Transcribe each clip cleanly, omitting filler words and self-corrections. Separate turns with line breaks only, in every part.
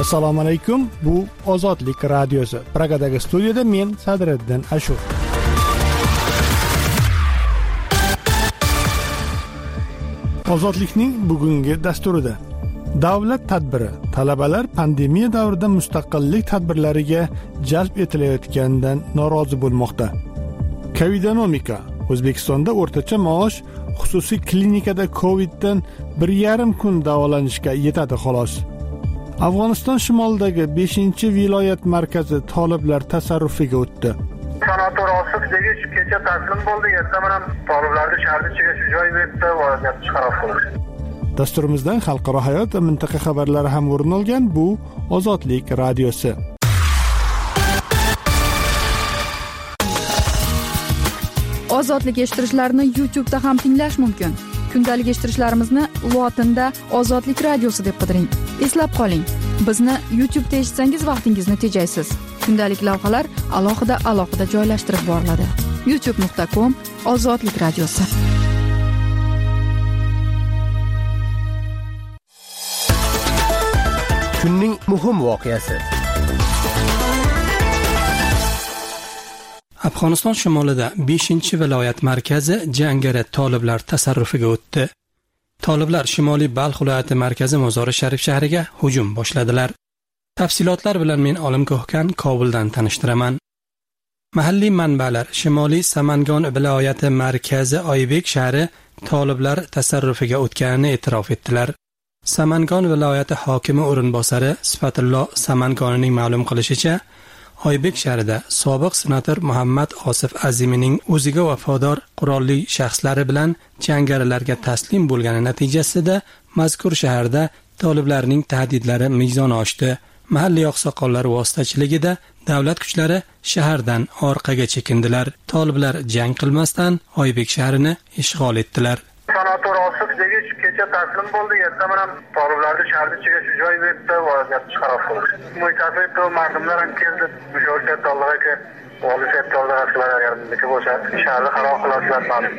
Assalomu alaykum. Bu Ozodlik radiosi. Pragadagi studiyada men Sadriddin Ashur. Ozodlikning bugungi dasturida davlat tadbiri talabalar pandemiya davrida mustaqillik tadbirlariga jalb etilayotganidan norozi bo'lmoqda. Covidonomika. O'zbekistonda o'rtacha maosh xususiy klinikada Coviddan 1,5 kun davolanishga yetadi xolos. Afg'oniston shimolidagi 5-viloyat markazi toliblar tasarrufiga o'tdi.
Senator Osif degish kecha taslim bo'ldi. Ertaman ham toliblarni shahar ichiga joy berdi va vaziyat xarob bo'ldi.
Dasturimizdan xalqaro hayot va mintaqa xabarlari ham o'rin olgan. Bu Ozodlik radiosi.
Ozodlik eshittirishlarni YouTube'da ham tinglash mumkin. Kundalik eshittirishlarimizni lotinda Ozodlik radiosi deb qidiring. Eslab qoling, bizni YouTube'da eshitsangiz vaqtingizni tejaysiz. Kundalik lavhalar alohida joylashtirib boriladi. youtube.com/Ozodlik radiosi.
Kunning muhim voqeasi. Afg'oniston shimolida 5-viloyat markazi jangari toliblar tasarrufiga o'tdi. Toliblar Shimoliy Balx viloyati markazi Mozori Sharif shahriga hujum boshladilar. Tafsilotlar bilan men Olim Ko'hkan Kobuldan tanishtiraman. Mahalliy manbalar Shimoliy Samangon viloyati markazi Oybek shahri toliblar tasarrufiga o'tganini e'tirof etdilar. Samangon viloyati hokimi o'rinbosari Sifatullo Samangonining ma'lum qilishicha, Oybek shahrida sobiq senator Muhammad Osif Azimining o'ziga vafodor qurolli shaxslari bilan jangarilarga taslim bo'lgani natijasida mazkur shaharda toliblarning tahdidlari mezoni oshdi. Mahalliy oqsoqollar vositachiligida davlat kuchlari shahardan orqaga chekindilar. Toliblar jang qilmasdan Oybek shahrini ishg'ol etdilar.
Senator Osif degish kecha taslim bo'ldi. Ertaman ham toliblarni shahar ichiga joy berdi va vaziyat xarob bo'ldi. Mutasaddi mardumlar ham keldi. Mujahid Allohga vaziyat toliblar agar bizga bo'lsa shaharni xarob qiladilar.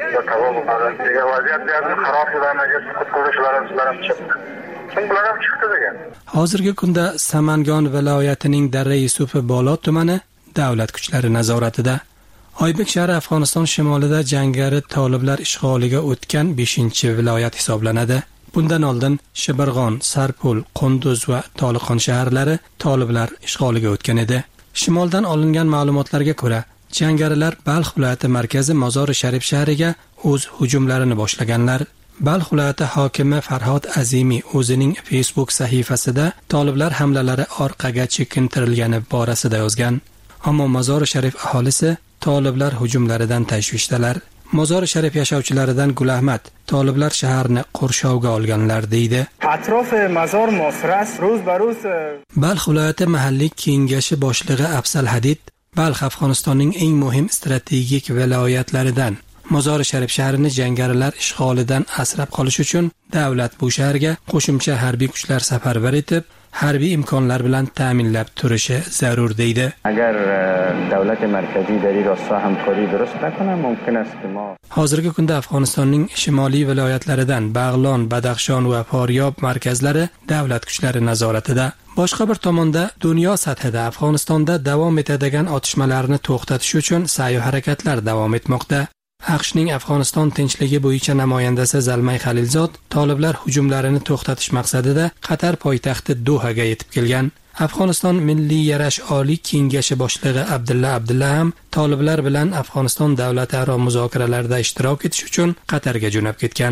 Degan vaziyat xarob bo'lganiga qutqaruvchilar ham chiqdi. Bular ham chiqdi degan.
Hozirgi kunda Samangon viloyatining Darra Yusufi Bolot tumani davlat kuchlari nazoratida. Oybek shahri Afg'oniston shimolida jangari toliblar ishg'oliga o'tgan 5-viloyat hisoblanadi. Bundan oldin Shibirg'on, Sarpul, Qunduz va Toliqon shaharlari toliblar ishg'oliga o'tgan edi. Shimoldan olingan ma'lumotlarga ko'ra, jangarilar Balx viloyati markazi Mozori Sharif shahriga o'z hujumlarini boshlaganlar. Balx viloyati hokimi Farhod Azimi o'zining Facebook sahifasida toliblar hamlalari orqaga chekintirilgani borasida yozgan. Ammo Mozori Sharif aholisi toliblar hujumlaridan tashvishdalar. Mozori Sharif yashovchilaridan Gul Ahmad toliblar shaharni qurshovga olganlar deydi.
Atrof mazor mosras ro'z baroz.
Balx viloyati mahalliy kengashi boshlig'i Afzal Hadid Balx Afg'onistonning eng muhim strategik viloyatlaridan. Mozori Sharif shahrini jangarilar ishg'olidan asrab qolish uchun davlat bu shaharga qo'shimcha harbiy kuchlar safarbar etib, harbiy imkonlar bilan ta'minlab turishi zarur deydi.
Agar davlat markaziy dar rosta hamkori durust nakone mumkin ast ki ma
Hozirgi kunda Afg'onistonning shimoliy viloyatlaridan Bag'lon, Badaxshon va Foryob markazlari davlat kuchlari nazoratida. Boshqa bir tomonda dunyo sathida Afg'onistonda davom etadigan otishmalarni to'xtatish uchun sa'y harakatlar davom etmoqda. AQShning Afg'oniston tinchligi bo'yicha namoyandasi Zalmay Xalilzod toliblar hujumlarini to'xtatish maqsadida Qatar poytaxti Dohaga yetib kelgan. Afg'oniston Milliy yarash oliy kengashi boshlig'i Abdulla ham toliblar bilan Afg'oniston davlataro muzokaralarida ishtirok etish uchun Qatarga jo'nab ketgan.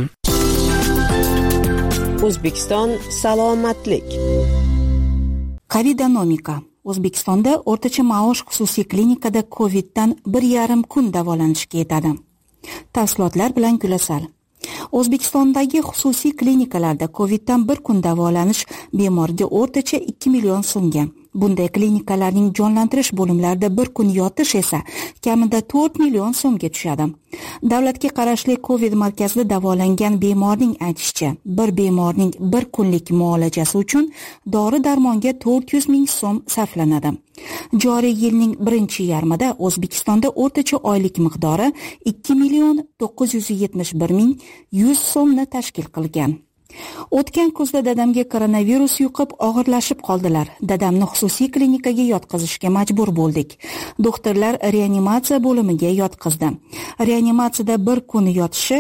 O'zbekiston salomatlik.
Covidonomika. O'zbekistonda o'rtacha maosh xususiy klinikada Coviddan 1,5 kun davolanishga yetadi. Tafsilotlar bilan Gulasal. O'zbekistondagi xususiy klinikalarda Coviddan 1 kun davolanish bemorga o'rtacha 2 million so'mga. Bunday klinikalarning jonlantirish bo'limlarida 1 kun yotish esa kamida 4 million so'mga tushadi. Davlatga qarashli Covid markazida davolangan bemorning aytishicha, bir bemorning 1 kunlik muolajasi uchun dori-darmonga 400 ming so'm sarflanadi. Joriy yilning birinchi yarmida O'zbekistonda o'rtacha oylik miqdori 2 million 971 ming 100 so'mni tashkil qilgan. O'tgan kuzda dadamga koronavirus yuqib og'irlashib qoldilar. Dadamni xususiy klinikaga yotqizishga majbur bo'ldik. Doktorlar reanimatsiya bo'limiga yotqizdi. Reanimatsiyada bir kun yotishi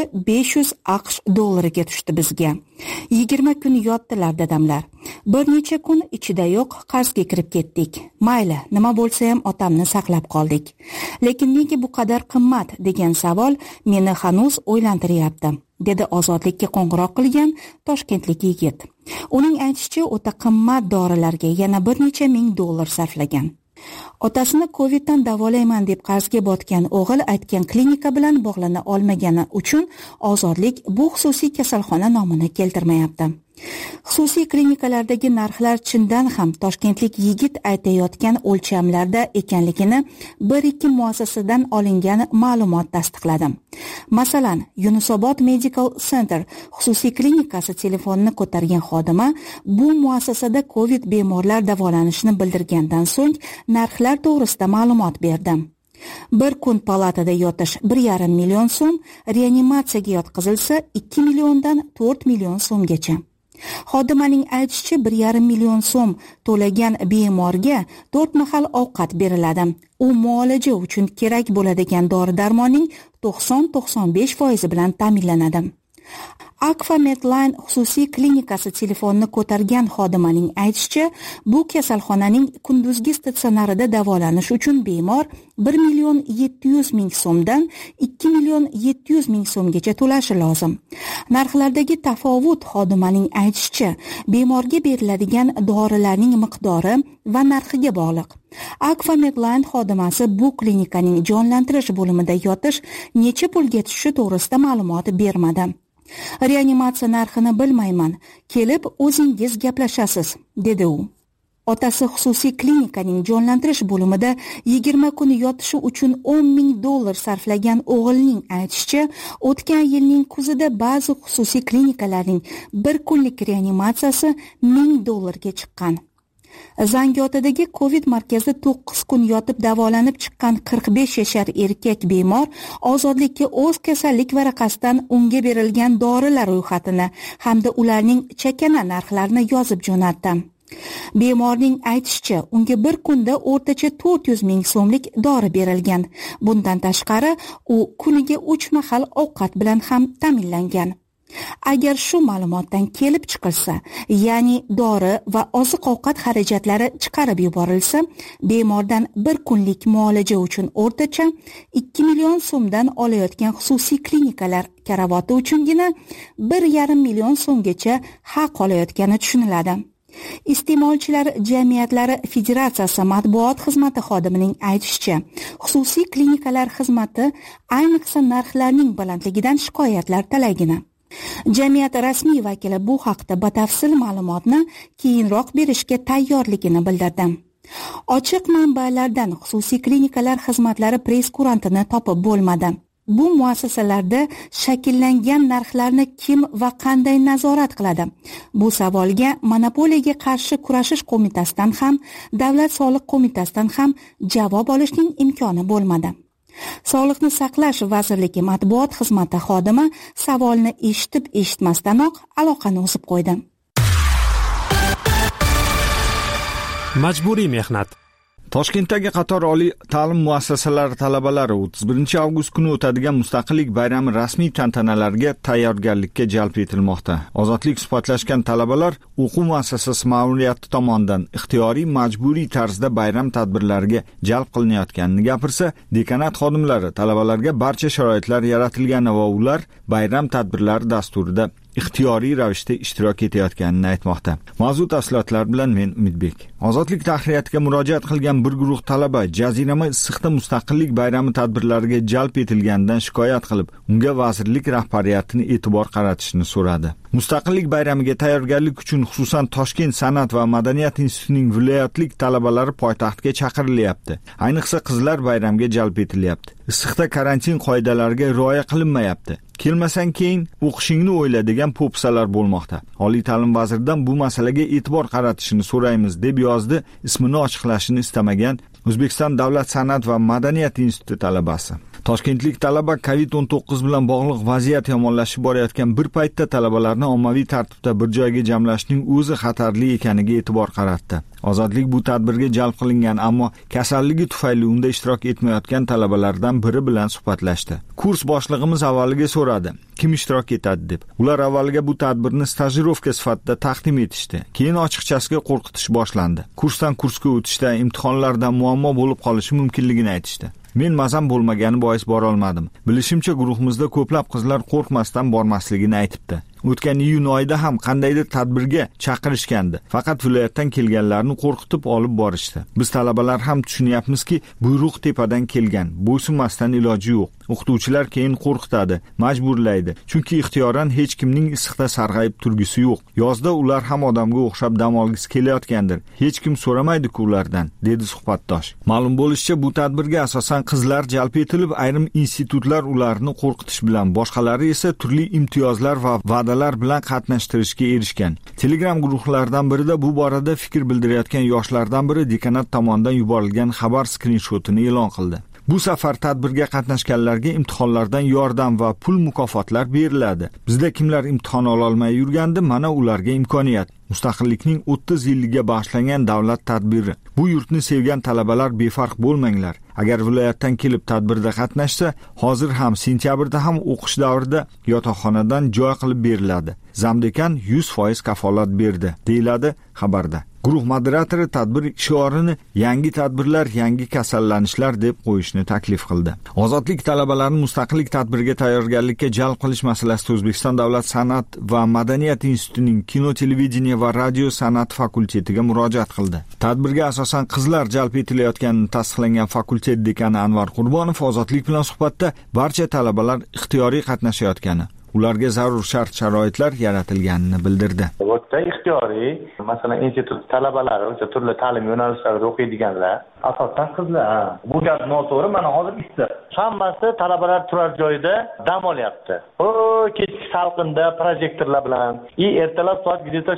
$500 tushdi bizga. 20 kun yotdilar dadamlar. Bir necha kun ichidayoq qarzga kirib ketdik. Mayli, nima bo'lsa ham otamni saqlab qoldik. Lekin nega bu qadar qimmat degan savol meni hanuz o'ylantiryapti, dedi Ozodlikka qo'ng'iroq qilgan toshkentlik yigit. Uning aytishicha, o'ta qimmat dorilarga yana bir necha ming dollar sarflagan. Otasini Coviddan davolayman deb qarzga botgan o'g'il aytgan klinika bilan bog'lana olmagani uchun Ozodlik bu xususiy kasalxona nomini keltirmayapti. Xususiy klinikalardagi narxlar chindan ham toshkentlik yigit aytayotgan o'lchamlarda ekanligini bir-ikki muassasadan olingan ma'lumot tasdiqladi. Masalan, Yunusobod Medical Center xususiy klinikasi telefonini ko'targan xodima bu muassasada Covid bemorlar davolanishini bildirgandan so'ng narxlar to'g'risida ma'lumot berdi. Bir kun palatada yotish 1,5 million so'm, reanimatsiyaga yotqizilsa 2 milliondan 4 million so'mgacha. Xodimaning aytishicha 1,5 million so'm to'lagan bemorga 4 mahal ovqat beriladi. U muolaja uchun kerak bo'ladigan dori-darmonning 90-95% bilan ta'minlanadi. Akfa Medline xususiy klinikasi telefonini ko'targan xodimaning aytishicha, bu kasalxonaning kunduzgi statsionarida davolanish uchun bemor 1,7 million so'mdan 2,7 million so'mgacha to'lashi lozim. Narxlardagi tafovut xodimaning aytishicha, bemorga beriladigan dorilarning miqdori va narxiga bog'liq. Akfa Medline xodimasi bu klinikaning jonlantirish bo'limida yotish necha pulga tushishi to'g'risida ma'lumot bermadi. Reanimatsiya narxini bilmayman, kelib o'zingiz gaplashasiz, dedi u. Otasi xususiy klinikaning jonlantirish bo'limida 20 kun yotishi uchun $10,000 sarflagan o'g'ilning aytishicha, o'tgan yilning kuzida ba'zi xususiy klinikalarning bir kunlik reanimatsiyasi $1,000 ga chiqqan. Zangiotadagi Covid markazida 9 kun yotib davolanib chiqqan 45 yashar erkak bemor Ozodlikka o'z kasallik varaqasidan unga berilgan dorilar ro'yxatini hamda ularning chakana narxlarini yozib jo'natdi. Bemorning aytishicha, unga bir kunda o'rtacha 400 ming so'mlik dori berilgan. Bundan tashqari, u kuniga 3 mahal ovqat bilan ham ta'minlangan. Agar shu ma'lumotdan kelib chiqilsa, ya'ni dori va oziq-ovqat xarajatlari chiqarib yuborilsa, bemordan bir kunlik muolaja uchun o'rtacha 2 million so'mdan olayotgan xususiy klinikalar karavoti uchungina 1,5 million so'mgacha haq olayotgani tushuniladi. Iste'molchilar jamiyatlari federatsiyasi matbuot xizmati xodimining aytishicha, xususiy klinikalar xizmati ayniqsa narxlarning balandligidan shikoyatlar talaygina. Jamiyat rasmiy vakili bu haqda batafsil ma'lumotni keyinroq berishga tayyorligini bildirdi. Ochiq manbalardan xususiy klinikalar xizmatlari press-kurantini topib bo'lmadi. Bu muassasalarda shakllangan narxlarni kim va qanday nazorat qiladi? Bu savolga Monopoliyaga qarshi kurashish qo'mitasidan ham, Davlat soliq qo'mitasidan ham javob olishning imkoni bo'lmadi. Sog'liqni saqlash vazirligi matbuot xizmati xodimi savolni eshitib-eshitmasdanoq aloqani uzib qo'ydi.
Majburiy mehnat. Toshkentdagi qator oliy ta'lim muassasalari talabalari 31 avgust kuni o'tadigan Mustaqillik bayrami rasmiy tantanalarga tayyorgarlikka jalb etilmoqda. Ozodlik suhbatlashgan talabalar o'quv muassasasi ma'muriyati tomonidan ixtiyoriy majburiy tarzda bayram tadbirlariga jalb qilinayotganini gapirsa, dekanat xodimlari talabalarga barcha sharoitlar yaratilgan va ular bayram tadbirlari dasturida ixtiyoriy ravishda ishtirok etayotganini aytmoqda. Mavzu tafsilotlar bilan men Umidbek. Ozodlik tahririyatiga murojaat qilgan bir guruh talaba jazirama issiqda Mustaqillik bayrami tadbirlariga jalb etilganidan shikoyat qilib, unga vazirlik rahbariyatini e'tibor qaratishni so'radi. Mustaqillik bayramiga tayyorgarlik uchun xususan Toshkent san'at va madaniyat institutining viloyatlik talabalari poytaxtga chaqirilyapti. Ayniqsa qizlar bayramga jalb etilyapti. Issiqda karantin qoidalariga rioya qilinmayapti. Kelmasang keyin o'qishingni o'yla degan po'pisalar bo'lmoqda. Oliy ta'lim vaziridan bu masalaga e'tibor qaratishini so'raymiz deb yozdi ismini ochiqlashini istamagan O'zbekiston davlat san'at va madaniyat instituti talabasi. Toshkentlik talaba COVID-19 bilan bog'liq vaziyat yomonlashib borayotgan bir paytda talabalarni ommaviy tartibda bir joyga jamlashning o'zi xatarli ekaniga e'tibor qaratdi. Ozodlik bu tadbirga jalb qilingan, ammo kasalligi tufayli unda ishtirok etmayotgan talabalardan biri bilan suhbatlashdi. Kurs boshlig'imiz avvaliga so'radi, kim ishtirok etadi deb. Ular avvaliga bu tadbirni stajirovka sifatida taqdim etishdi. Keyin ochiqchasiga qo'rqitish boshlandi. Kursdan kursga o'tishda, imtihonlarda muammo bo'lib qolishi mumkinligini aytishdi. Men mazam bo'lmagani bois bora olmadim. Bilishimcha, guruhimizda ko'plab qizlar qo'rqmasdan bormasligini aytibdi. O'tgan iyun oyida ham qandaydir tadbirga chaqirishgandi. Faqat viloyatdan kelganlarni qo'rqitib olib borishdi. Biz talabalar ham tushunyapmizki, buyruq tepadan kelgan. Bo'ysunmasdan iloji yo'q. O'qituvchilar keyin qo'rqitadi, majburlaydi. Chunki ixtiyoran hech kimning issiqda sarg'ayib turgisi yo'q. Yozda ular ham odamga o'xshab dam olgisi kelayotgandir. Hech kim so'ramaydi-ku ulardan, dedi suhbatdosh. Ma'lum bo'lishicha, bu tadbirga asosan qizlar jalb etilib, ayrim institutlar ularni qo'rqitish bilan, boshqalari esa turli imtiyozlar va va'dalar bilan qatnashtirishga erishgan. Telegram guruhlardan birida bu borada fikr bildirayotgan yoshlardan biri dekanat tomonidan yuborilgan xabar skrinshotini e'lon qildi. Bu safar tadbirga qatnashganlarga imtihonlardan yordam va pul mukofotlar beriladi. Bizda kimlar imtihon ola olmay yurgandi, mana ularga imkoniyat. Mustaqillikning 30 yilligiga bag'ishlangan davlat tadbiri. Bu yurtni sevgan talabalar befarq bo'lmanglar. Agar viloyatdan kelib tadbirda qatnashsa, hozir ham sentyabrda ham o'qish davrida yotoqxonadan joy qilib beriladi. Zamdekan 100% kafolat berdi, deyiladi xabarda. Guruh moderatori tadbir shiorini yangi tadbirlar, yangi kasallanishlar deb qo'yishni taklif qildi. Ozodlik talabalarini mustaqillik tadbiriga tayyorgarlikka jalb qilish masalasida O'zbekiston davlat san'at va madaniyat institutining kino, televideniya va radio san'at fakultetiga murojaat qildi. Tadbirga asosan qizlar jalb etilayotganini tasdiqlangan fakultet dekani Anvar Qurbonov ozodlik bilan suhbatda barcha talabalar ixtiyoriy qatnashayotgani, ularga zarur shart-sharoitlar yaratilganini bildirdi.
O'ta ixtiyoriy, masalan, institut talabalari, o'sha turli ta'lim yo'nalishlarida o'qiydiganlar, asosan qizlar. Bu gap noto'g'ri, mana hozir issiq. Hammasi talabalar turar joyida dam olyapti. Kechki salqinda projektorlar bilan, ertalab soat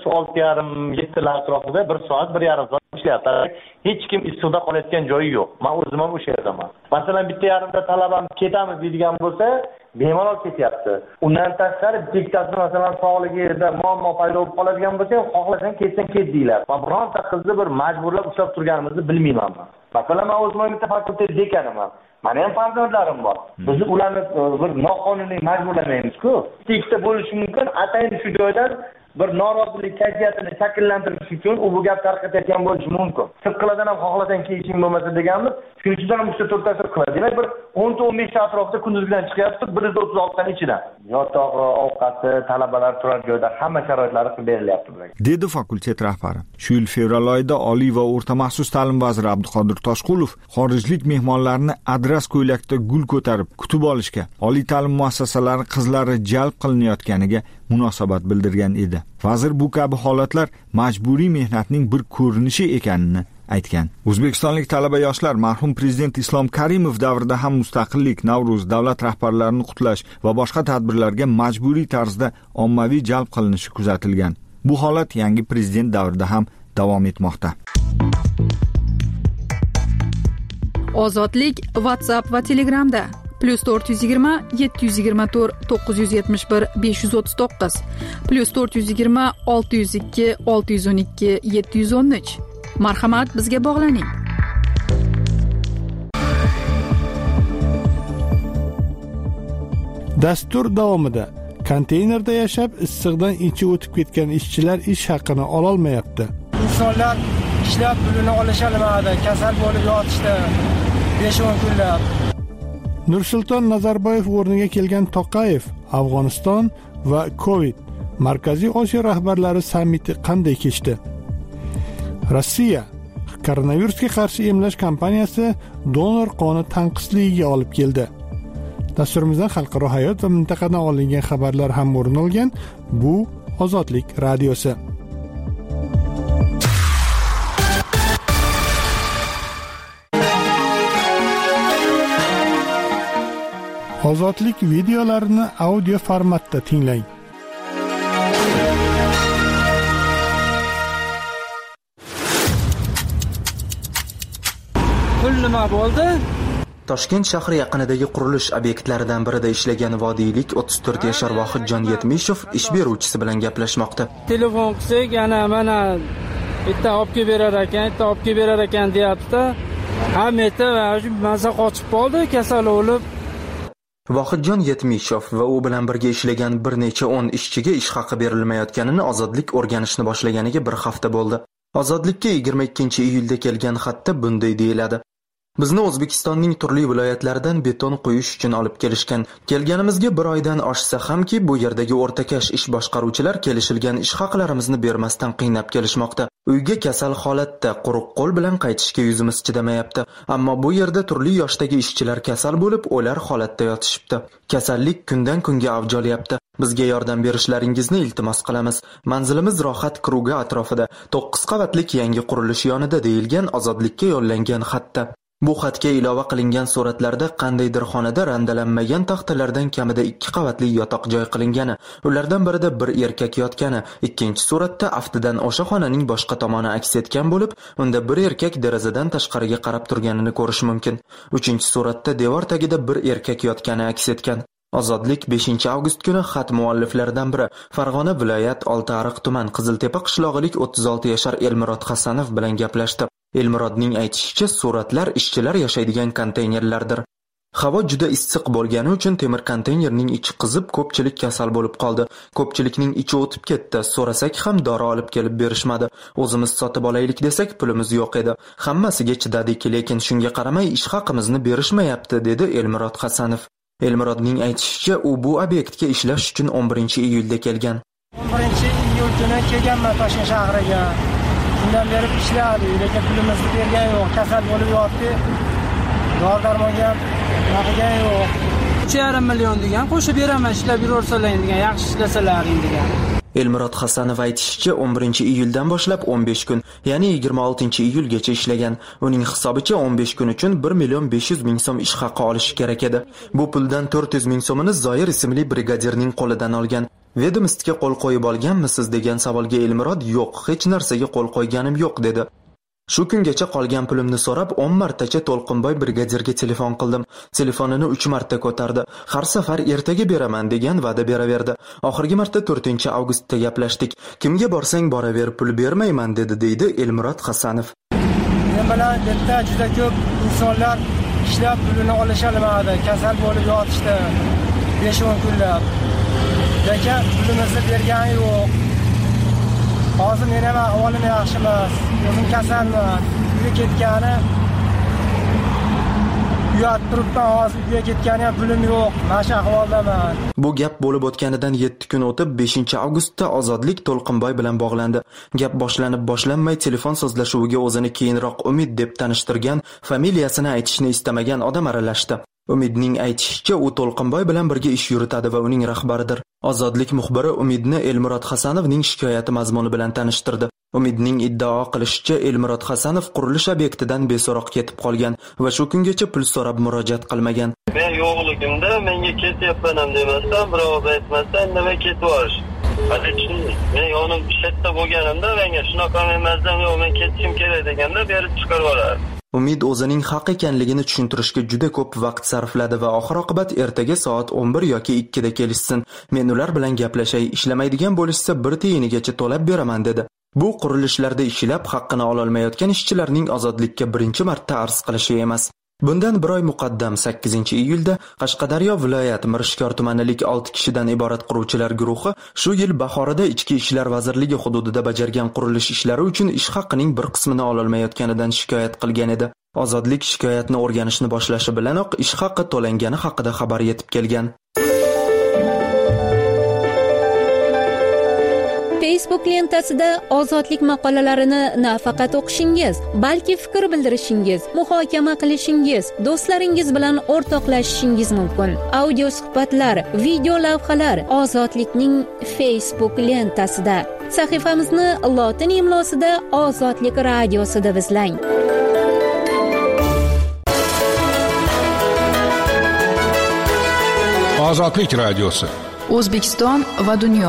6:30-7 atrofida 1 soat, 1,5 soat ishlayapti. Hech kim issiqda qolayotgan joyi yo'q. Men o'zim ham o'sha yerdaman. Masalan, bitta yarimta talabam ketamiz deydigan bo'lsa, bemalol ketyapti. Undan tashqari bittasi masalan sog'ligida muammo paydo bo'lib qoladigan bo'lsa, xohlasang ketsan ket deylar. Men bironta qizni bir majburlab ushlab turganimizni bilmayman. Masalan, men o'zim bitta fakultet dekaniman. Meni ham farzandlarim bor. Biz ularni bir noqonuniy majburlamaymiz-ku. Ikkita bo'lishi mumkin, atayin shu joydan bir norozilik kayfiyatini shakllantirish uchun u bu gap tarqatayotgan bo'lishi mumkin. Sirtqiladan ham xohlasang kiyishing bo'lmasa deganmiz. Shuning uchun ham 3-4 ta qiladi. Demak, bir 10-15 ta atrofda kunduzgidan chiqyapti, 136 dan ichidan. Yotog'i, ovqati, talabalar turar joyda hamma sharoitlari qilib berilyapti bularga,
dedi fakultet rahbari. Shu yil fevral oyida Oliy va o'rta maxsus ta'lim vaziri Abduqodir Toshqulov xorijlik mehmonlarni adras ko'ylakda gul ko'tarib kutib olishga, oliy ta'lim muassasalari qizlari jalb qilinayotganiga munosabat bildirgan edi. Vazir bu kabi holatlar majburiy mehnatning bir ko'rinishi ekanini aytgan. O'zbekistonlik talaba yoshlar marhum prezident Islom Karimov davrida ham mustaqillik, Navro'z, davlat rahbarlarini qutlash va boshqa tadbirlarga majburiy tarzda ommaviy jalb qilinishi kuzatilgan. Bu holat yangi prezident davrida ham davom etmoqda.
Ozodlik WhatsApp va Telegramda +420 724 971 539 +420 602 612 713. Marhamat, bizga bog'laning.
Dastur davomida konteynerda yashab issiqdan ichi o'tib ketgan ishchilar ish haqini ola olmayapti.
Insonlar ishlab pulini olishadi, kasal bo'lib yotishdi 5-10 kunlab.
Nursulton Nazarboyev o'rniga kelgan Toqayev Afg'oniston va Covid Markaziy Osiyo rahbarlari sammiti qanday kechdi? Rossiya koronavirusga qarshi emlash kampaniyasi donor qoni tanqisligiga olib keldi. Dasturimizdan xalqaro hayot va mintaqadan olingan xabarlar ham o'rin olgan. Bu Ozodlik radiosi. Ozodlik videolarini audio formatda tinglang.
nima bo'ldi?
Toshkent shahri yaqinidagi qurilish obyektlaridan birida ishlagan vodiylik 34 yashar Vohidjon Yetmishov ish beruvchisi bilan gaplashmoqda.
Telefon qilsak, mana bitta olib kelib berar ekan, deyapti. Hamma maza qochib qoldi, kasal bo'lib.
Vohidjon Yetmishov va u bilan birga ishlagan bir necha 10 ishchiga ish haqi berilmayotganini Ozodlik o'rganishni boshlaganiga bir hafta bo'ldi. Ozodlikka 22-iyulda kelgan xatda bunday deyiladi: Bizni O'zbekistonning turli viloyatlaridan beton quyish uchun olib kelishgan. Kelganimizga bir oydan oshsa hamki, bu yerdagi o'rtakash ish boshqaruvchilar kelishilgan ish haqlarimizni bermasdan qiynab kelishmoqda. Uyga kasal holatda, quruq qo'l bilan qaytishga yuzimiz chidamayapti. Ammo bu yerda turli yoshdagi ishchilar kasal bo'lib, o'lar holatda yotishibdi. Kasallik kundan kunga avj olyapti. Bizga yordam berishlaringizni iltimos qilamiz. Manzilimiz Rohat Kruga atrofida, 9 qavatlik yangi qurilish yonida deyilgan Ozodlikka yo'llangan xatda. Bu xatga ilova qilingan suratlarda qandaydir xonada randalanmagan taxtalardan kamida 2 qavatli yotoq joy qilingani, ulardan birida bir erkak yotgani, ikkinchi suratda aftidan o'sha xonaning boshqa tomoni aks etgan bo'lib, unda bir erkak derazadan tashqariga qarab turganini ko'rish mumkin. Uchinchi suratda devor tagida bir erkak yotgani aks etgan. Ozodlik 5-avgust kuni xat mualliflaridan biri Farg'ona viloyat Oltiariq tuman Qiziltepa qishlog'ilik 36 yashar Elmurod Hasanov bilan gaplashdi. Elmurodning aytishicha, suratlar ishchilar yashaydigan konteynerlardir. Havo juda issiq bo'lgani uchun temir konteynerning ichi qizib, ko'pchilik kasal bo'lib qoldi. Ko'pchilikning ichi o'tib ketdi. So'rasak ham dori olib kelib berishmadi. O'zimiz sotib olaylik desak, pulimiz yo'q edi. Hammasiga chidadik, lekin shunga qaramay ish haqimizni berishmayapti, dedi Elmurod Hasanov. Elmurodning aytishicha, u bu obyektga ishlash uchun 11-iyulda kelgan.
11-iyul kuni kelganman Toshkent shahriga. Shundan beri ishladi, lekin pulimizni bergan yo'q. Kasal bo'lib yotdi. Dori-darmonga narxiga yo'q. 3,5 million degan, qo'shib beraman, ishlab yuraversalar degan, yaxshi ishlasalaring degan.
Elmurod Hasanov aytishicha, 11-iyuldan boshlab 15 kun, ya'ni 26-iyulgacha ishlagan. Uning hisobicha 15 kun uchun 1,5 so'm ish haqi olishi kerak edi. Bu puldan 400 ming so'mini Zoir ismli brigadirning qo'lidan olgan. Vedomstga qo'l qo'yib olganmisiz degan savolga Elmurod yo'q, hech narsaga qo'l qo'yganim yo'q dedi. Shu kungacha qolgan pulimni so'rab 10 martacha To'lqinboy brigadirga telefon qildim. Telefonini 3 marta ko'tardi. Har safar ertaga beraman degan va'da beraverdi. Oxirgi marta 4-avgustda gaplashdik. Kimga borsang boraver, pul bermayman dedi, deydi Elmurod Hasanov.
Men bilan bitta juda ko'p insonlar ishlab pulini olisholmadi, kasal bo'lib yotishdi. 5-10 kunlab. Lekin pulimizni bergani yo'q. Hozir men ham ahvolim yaxshi emas. O'zim kasalman. Uyga ketgani uyat turibman, hozir uyga ketgani ham pulim yo'q. Mana shu ahvoldaman.
Bu gap bo'lib o'tganidan 7 kun o'tib 5-avgustda Ozodlik To'lqinboy bilan bog'landi. Gap boshlanib boshlanmay telefon so'zlashuviga o'zini keyinroq Umid deb tanishtirgan, familiyasini aytishni istamagan odam aralashdi. Umidning aytishicha, u To'lqinboy bilan birga ish yuritadi va uning rahbaridir. Ozodlik muxbiri Umidni Elmurod Hasanovning shikoyati mazmuni bilan tanishtirdi. Umidning iddao qilishicha, Elmurod Hasanov qurilish obyektidan beso'roq ketib qolgan va shu kungacha pul so'rab murojaat qilmagan.
Men yo'qligimda menga ketyapman ham demasdan, birov aytmasdan nima ketib borish. Men yo'lim shetda bo'lganimda menga shunaqa emasdan, yo'q men ketishim kerak deganda berib chiqarib olar.
Umid o'zining haq ekanligini tushuntirishga juda ko'p vaqt sarfladi va oxir-oqibat ertaga soat 11 yoki 2 da kelishsin. Men ular bilan gaplashay, ishlamaydigan bo'lishsa 1 tiyinigacha to'lab beraman dedi. Bu qurilishlarda ishlab haqqini ola olmayotgan ishchilarning Ozodlikka birinchi marta arz qilishi emas. Bundan bir oy muqaddam 8-iyulda Qashqadaryo viloyat Mirishkor tumanilik 6 kishidan iborat quruvchilar guruhi shu yil bahorida Ichki ishlar vazirligi hududida bajargan qurilish ishlari uchun ish haqining bir qismini ola olmayotganidan shikoyat qilgan edi. Ozodlik shikoyatni o'rganishni boshlashi bilanoq ish haqi to'langani haqida xabar yetib kelgan.
Facebook lentasida Ozodlik maqolalarini nafaqat o'qishingiz, balki fikr bildirishingiz, muhokama qilishingiz, do'stlaringiz bilan o'rtoqlashishingiz mumkin. Audio suhbatlar, video lavhalar Ozodlikning Facebook lentasida. Sahifamizni lotin imlosida Ozodlik radiosida izlang.
Ozodlik radiosi.
O'zbekiston va dunyo.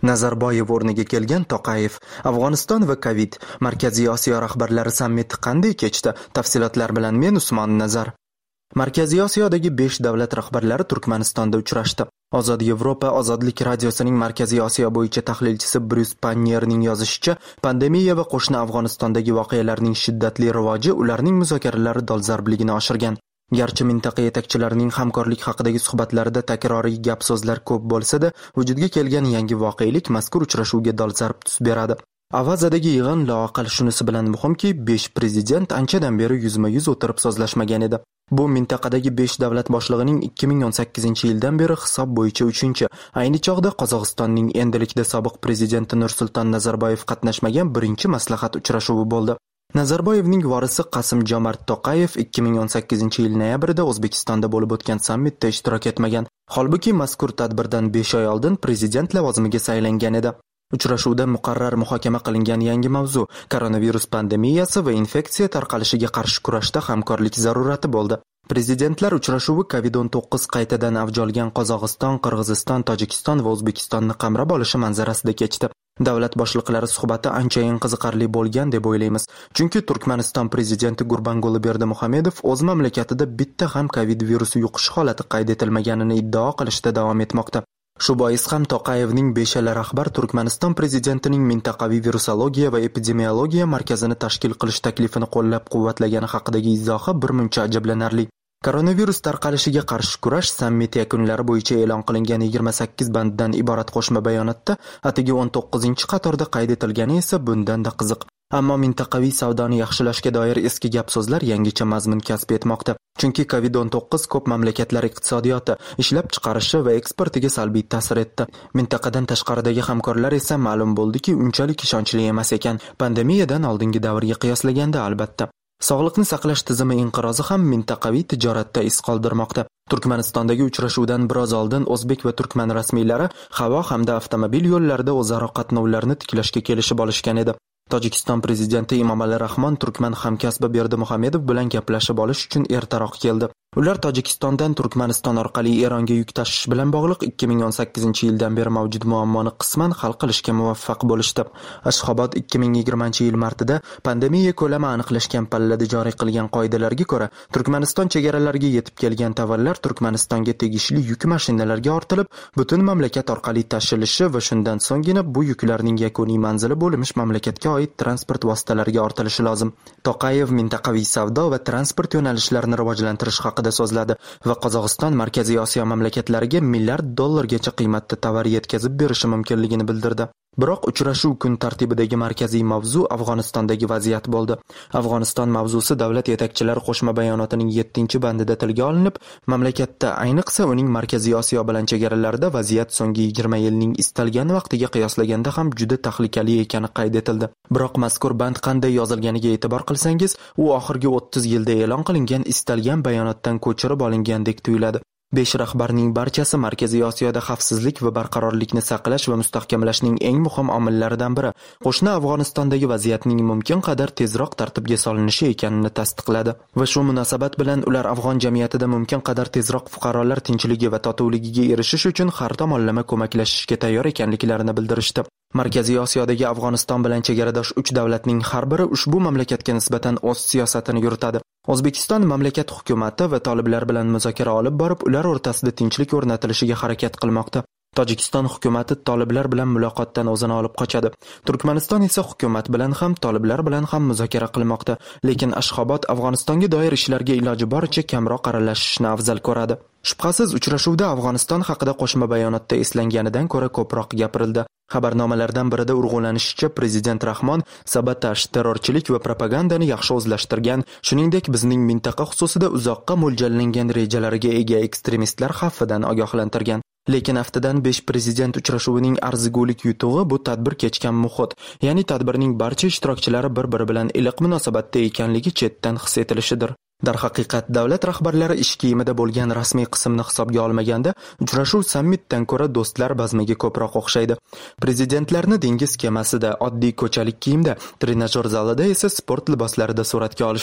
Nazarboyev o'rniga kelgan Toqayev, Afg'oniston va Covid, Markaziy Osiyo rahbarlari sammiti qanday kechdi? Tafsilotlar bilan men Usmon Nazar. Markaziy Osiyodagi 5 davlat rahbarlari Turkmanistonda uchrashdi. Ozod Yevropa Ozodlik radiosining Markaziy Osiyo bo'yicha tahlilchisi Bryus Pannierning yozishicha, pandemiya va qo'shni Afg'onistondagi voqealarning shiddatli rivoji ularning muzokaralari dolzarbligini oshirgan. Garchi mintaqa yetakchilarining hamkorlik haqidagi suhbatlarida takroriy gap-so'zlar ko'p bo'lsa-da, vujudga kelgan yangi voqelik mazkur uchrashuvga dolzarb tus beradi. Avazadagi yig'in loaqal shunisi bilan muhimki, 5 prezident anchadan beri yuzma-yuz o'tirib so'zlashmagan edi. Bu mintaqadagi 5 davlat boshlig'ining 2018-yildan beri hisob bo'yicha 3-chi, ayni chog'da Qozog'istonning endilikda sobiq prezidenti Nursulton Nazarboyev qatnashmagan 1-chi maslahat uchrashuvi bo'ldi. Nazarboyevning vorisi Qasim-Jomart Toqayev 2018-yil noyabrida O'zbekistonda bo'lib o'tgan sammitda ishtirok etmagan. Holbuki mazkur tadbirdan 5 oy oldin prezident lavozimiga saylangan edi. Uchrashuvda muqarrar muhokama qilingan yangi mavzu koronavirus pandemiyasi va infeksiya tarqalishiga qarshi kurashda hamkorlik zarurati bo'ldi. Prezidentlar uchrashuvi COVID-19 qaytadan avj olgan Qozog'iston, Qirg'iziston, Tojikiston va O'zbekistonni qamrab olishi manzarasida kechdi. Davlat boshliqlari suhbati anchayin qiziqarli bo'lgan deb o'ylaymiz. Chunki Turkmaniston prezidenti Gurbanguli Berdimuhamedov o'z mamlakatida bitta ham COVID virusi yuqishi holati qayd etilmaganini iddao qilishda davom etmoqda. Shu bois ham Toqayevning 5 rahbar Turkmaniston prezidentining mintaqaviy virusologiya va epidemiologiya markazini tashkil qilish taklifini qo'llab-quvvatlagani haqidagi izohi birmuncha ajablanarli. Koronavirus tarqalishiga qarshi kurash sammiti yakunlari bo'yicha e'lon qilingan 28 banddan iborat qo'shma bayonotda atigi 19-qatorda qayd etilgani esa bundan-da qiziq. Ammo mintaqaviy savdoni yaxshilashga doir eski gap-so'zlar yangicha mazmun kasb etmoqda. Chunki COVID-19 ko'p mamlakatlar iqtisodiyoti, ishlab chiqarishi va eksportiga salbiy ta'sir etdi. Mintaqadan tashqaridagi hamkorlar esa ma'lum bo'ldiki, unchalik ishonchli emas ekan. Pandemiyadan oldingi davrga qiyoslaganda albatta. Sog'liqni saqlash tizimi inqirozi ham mintaqaviy tijoratda iz qoldirmoqda. Turkmanistondagi uchrashuvdan biroz oldin o'zbek va turkman rasmiylari havo hamda avtomobil yo'llarida o'zaro qatnovlarni tiklashga kelishib olishgan edi. Tojikiston prezidenti Emomali Rahmon turkman hamkasbi Berdimuhamedov bilan gaplashib olish uchun ertaroq keldi. Ular Tojikistondan Turkmaniston orqali Eronga yuk tashish bilan bog'liq 2018-yildan beri mavjud muammoni qisman hal qilishga muvaffaq bo'lishdi. Ashxobod 2020-yil martida pandemiya ko'lami aniqlashgan pallada joriy qilgan qoidalarga ko'ra, Turkmaniston chegaralariga yetib kelgan tovarlar Turkmanistonga tegishli yuk mashinalarga ortilib, butun mamlakat orqali tashilishi va shundan so'nggina bu yuklarning yakuniy manzili bo'lmish mamlakatga oid transport vositalariga ortilishi lozim. Toqayev mintaqaviy savdo va transport yo'nalishlarini rivojlantirish haqida so'zladi va Qozog'iston Markaziy Osiyo mamlakatlariga $1 milliard qiymatda tovar yetkazib berishi mumkinligini bildirdi. Biroq uchrashuv kun tartibidagi markaziy mavzu Afg'onistondagi vaziyat bo'ldi. Afg'oniston mavzusi davlat yetakchilari qo'shma bayonotining 7-bandida tilga olinib, mamlakatda, ayniqsa uning Markaziy Osiyo bilan chegaralarida vaziyat so'nggi 20 yilning istalgan vaqtiga qiyoslaganda ham juda tahlikali ekani qayd etildi. Biroq mazkur band qanday yozilganiga e'tibor qilsangiz, u oxirgi 30 yilda e'lon qilingan istalgan bayonotdan ko'chirib olingandek tuyuladi. 5 rahbarning barchasi Markaziy Osiyoda xavfsizlik va barqarorlikni saqlash va mustahkamlashning eng muhim omillaridan biri qo'shni Afg'onistondagi vaziyatning mumkin qadar tezroq tartibga solinishi ekanini tasdiqladi. Va shu munosabat bilan ular afg'on jamiyatida mumkin qadar tezroq fuqarolar tinchligi va totuvligiga erishish uchun har tomonlama ko'maklashishga tayyor ekanliklarini bildirishdi. Markaziy Osiyodagi Afg'oniston bilan chegaradosh 3 davlatning har biri ushbu mamlakatga nisbatan o'z siyosatini yuritadi. O'zbekiston mamlakat hukumati va toliblar bilan muzokara olib borib, ular o'rtasida tinchlik o'rnatilishiga harakat qilmoqda. Tojikiston hukumati toliblar bilan muloqotdan o'zini olib qochadi. Turkmaniston esa hukumat bilan ham, toliblar bilan ham muzokara qilmoqda. Lekin Ashxobod Afg'onistonga doir ishlarga iloji boricha kamroq aralashishni afzal ko'radi. Shubhasiz, uchrashuvda Afg'oniston haqida qo'shma bayonotda eslanganidan ko'ra ko'proq gapirildi. Xabarnomalardan birida urg'ulanishicha, prezident Rahmon sabotaj, terrorchilik va propagandani yaxshi o'zlashtirgan, shuningdek bizning mintaqa xususida uzoqqa mo'ljallangan rejalariga ega ekstremistlar xavfidan ogohlantirgan. Lekin haftadan 5 prezident uchrashuvining arzigulik yutug'i bu tadbir kechgan muhit, ya'ni tadbirning barcha ishtirokchilari bir-biri bilan iliq munosabatda ekanligi chetdan his etilishidir. Darhaqiqat, davlat rahbarlari ish kiyimida bo'lgan rasmiy qismni hisobga olmaganda, uchrashuv sammitdan ko'ra do'stlar bazmiga ko'proq o'xshaydi. Prezidentlarni dengiz kemasida, oddiy ko'chalik kiyimda, trenajyor zalida esa sport liboslarida suratga olishdi.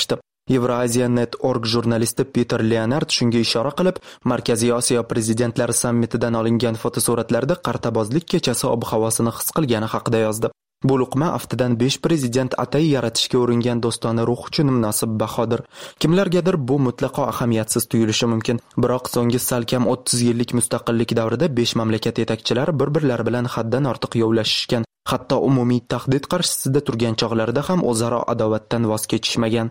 Eurasia.net.org jurnalisti Peter Leonard shunga ishora qilib, Markaziy Osiyo prezidentlari sammitidan olingan fotosuratlarda qartabozlik kechasi ob-havosini his qilgani haqida yozdi. Bu luqma aftidan 5 prezident atay yaratishga uringan do'stona ruh uchun munosib bahodir. Kimlargadir bu mutlaqo ahamiyatsiz tuyulishi mumkin, biroq so'nggi salkam 30 yillik mustaqillik davrida 5 mamlakat yetakchilari bir-birlari bilan haddan ortiq yovlashishgan, hatto umumiy tahdid qarshisida turgan chog'larida ham o'zaro adovatdan voz kechishmagan.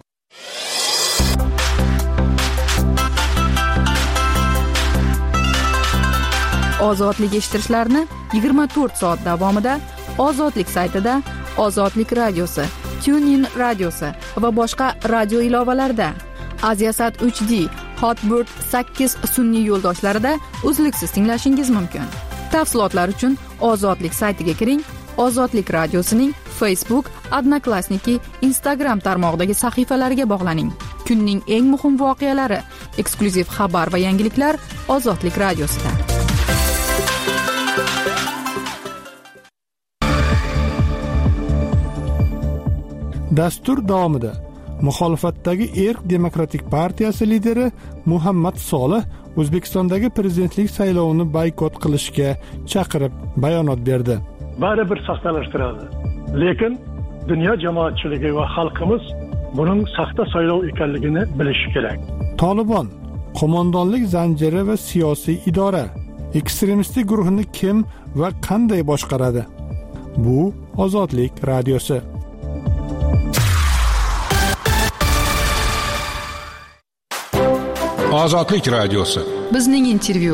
Ozodlik eshittirishlarni 24 soat davomida Ozodlik saytida, Ozodlik radiosi, TuneIn radiosi va boshqa radio ilovalarida, Aziasat 3D, Hotbird 8 sun'iy yo'ldoshlarida uzluksiz tinglashingiz mumkin. Tafsilotlar uchun Ozodlik saytiga kiring. Ozodlik radiosining Facebook, Odnoklassniki, Instagram tarmog'idagi sahifalariga bog'laning. Kunning eng muhim voqealari, eksklyuziv xabar va yangiliklar Ozodlik radiosida.
Dastur davomida muxolifatdagi Erk Demokratik partiyasi lideri Muhammad Solih O'zbekistondagi prezidentlik saylovini boykot qilishga chaqirib bayonot berdi.
Baribir saxtalashtiradi. Lekin dunyo jamoatchiligi va xalqimiz buning saxta saylov ekanligini bilishi kerak.
Tolibon qo'mondonlik zanjiri va siyosiy idora ekstremistik guruhni kim va qanday boshqaradi? Bu Ozodlik radiosi.
Ozodlik radiosi.
Bizning intervyu.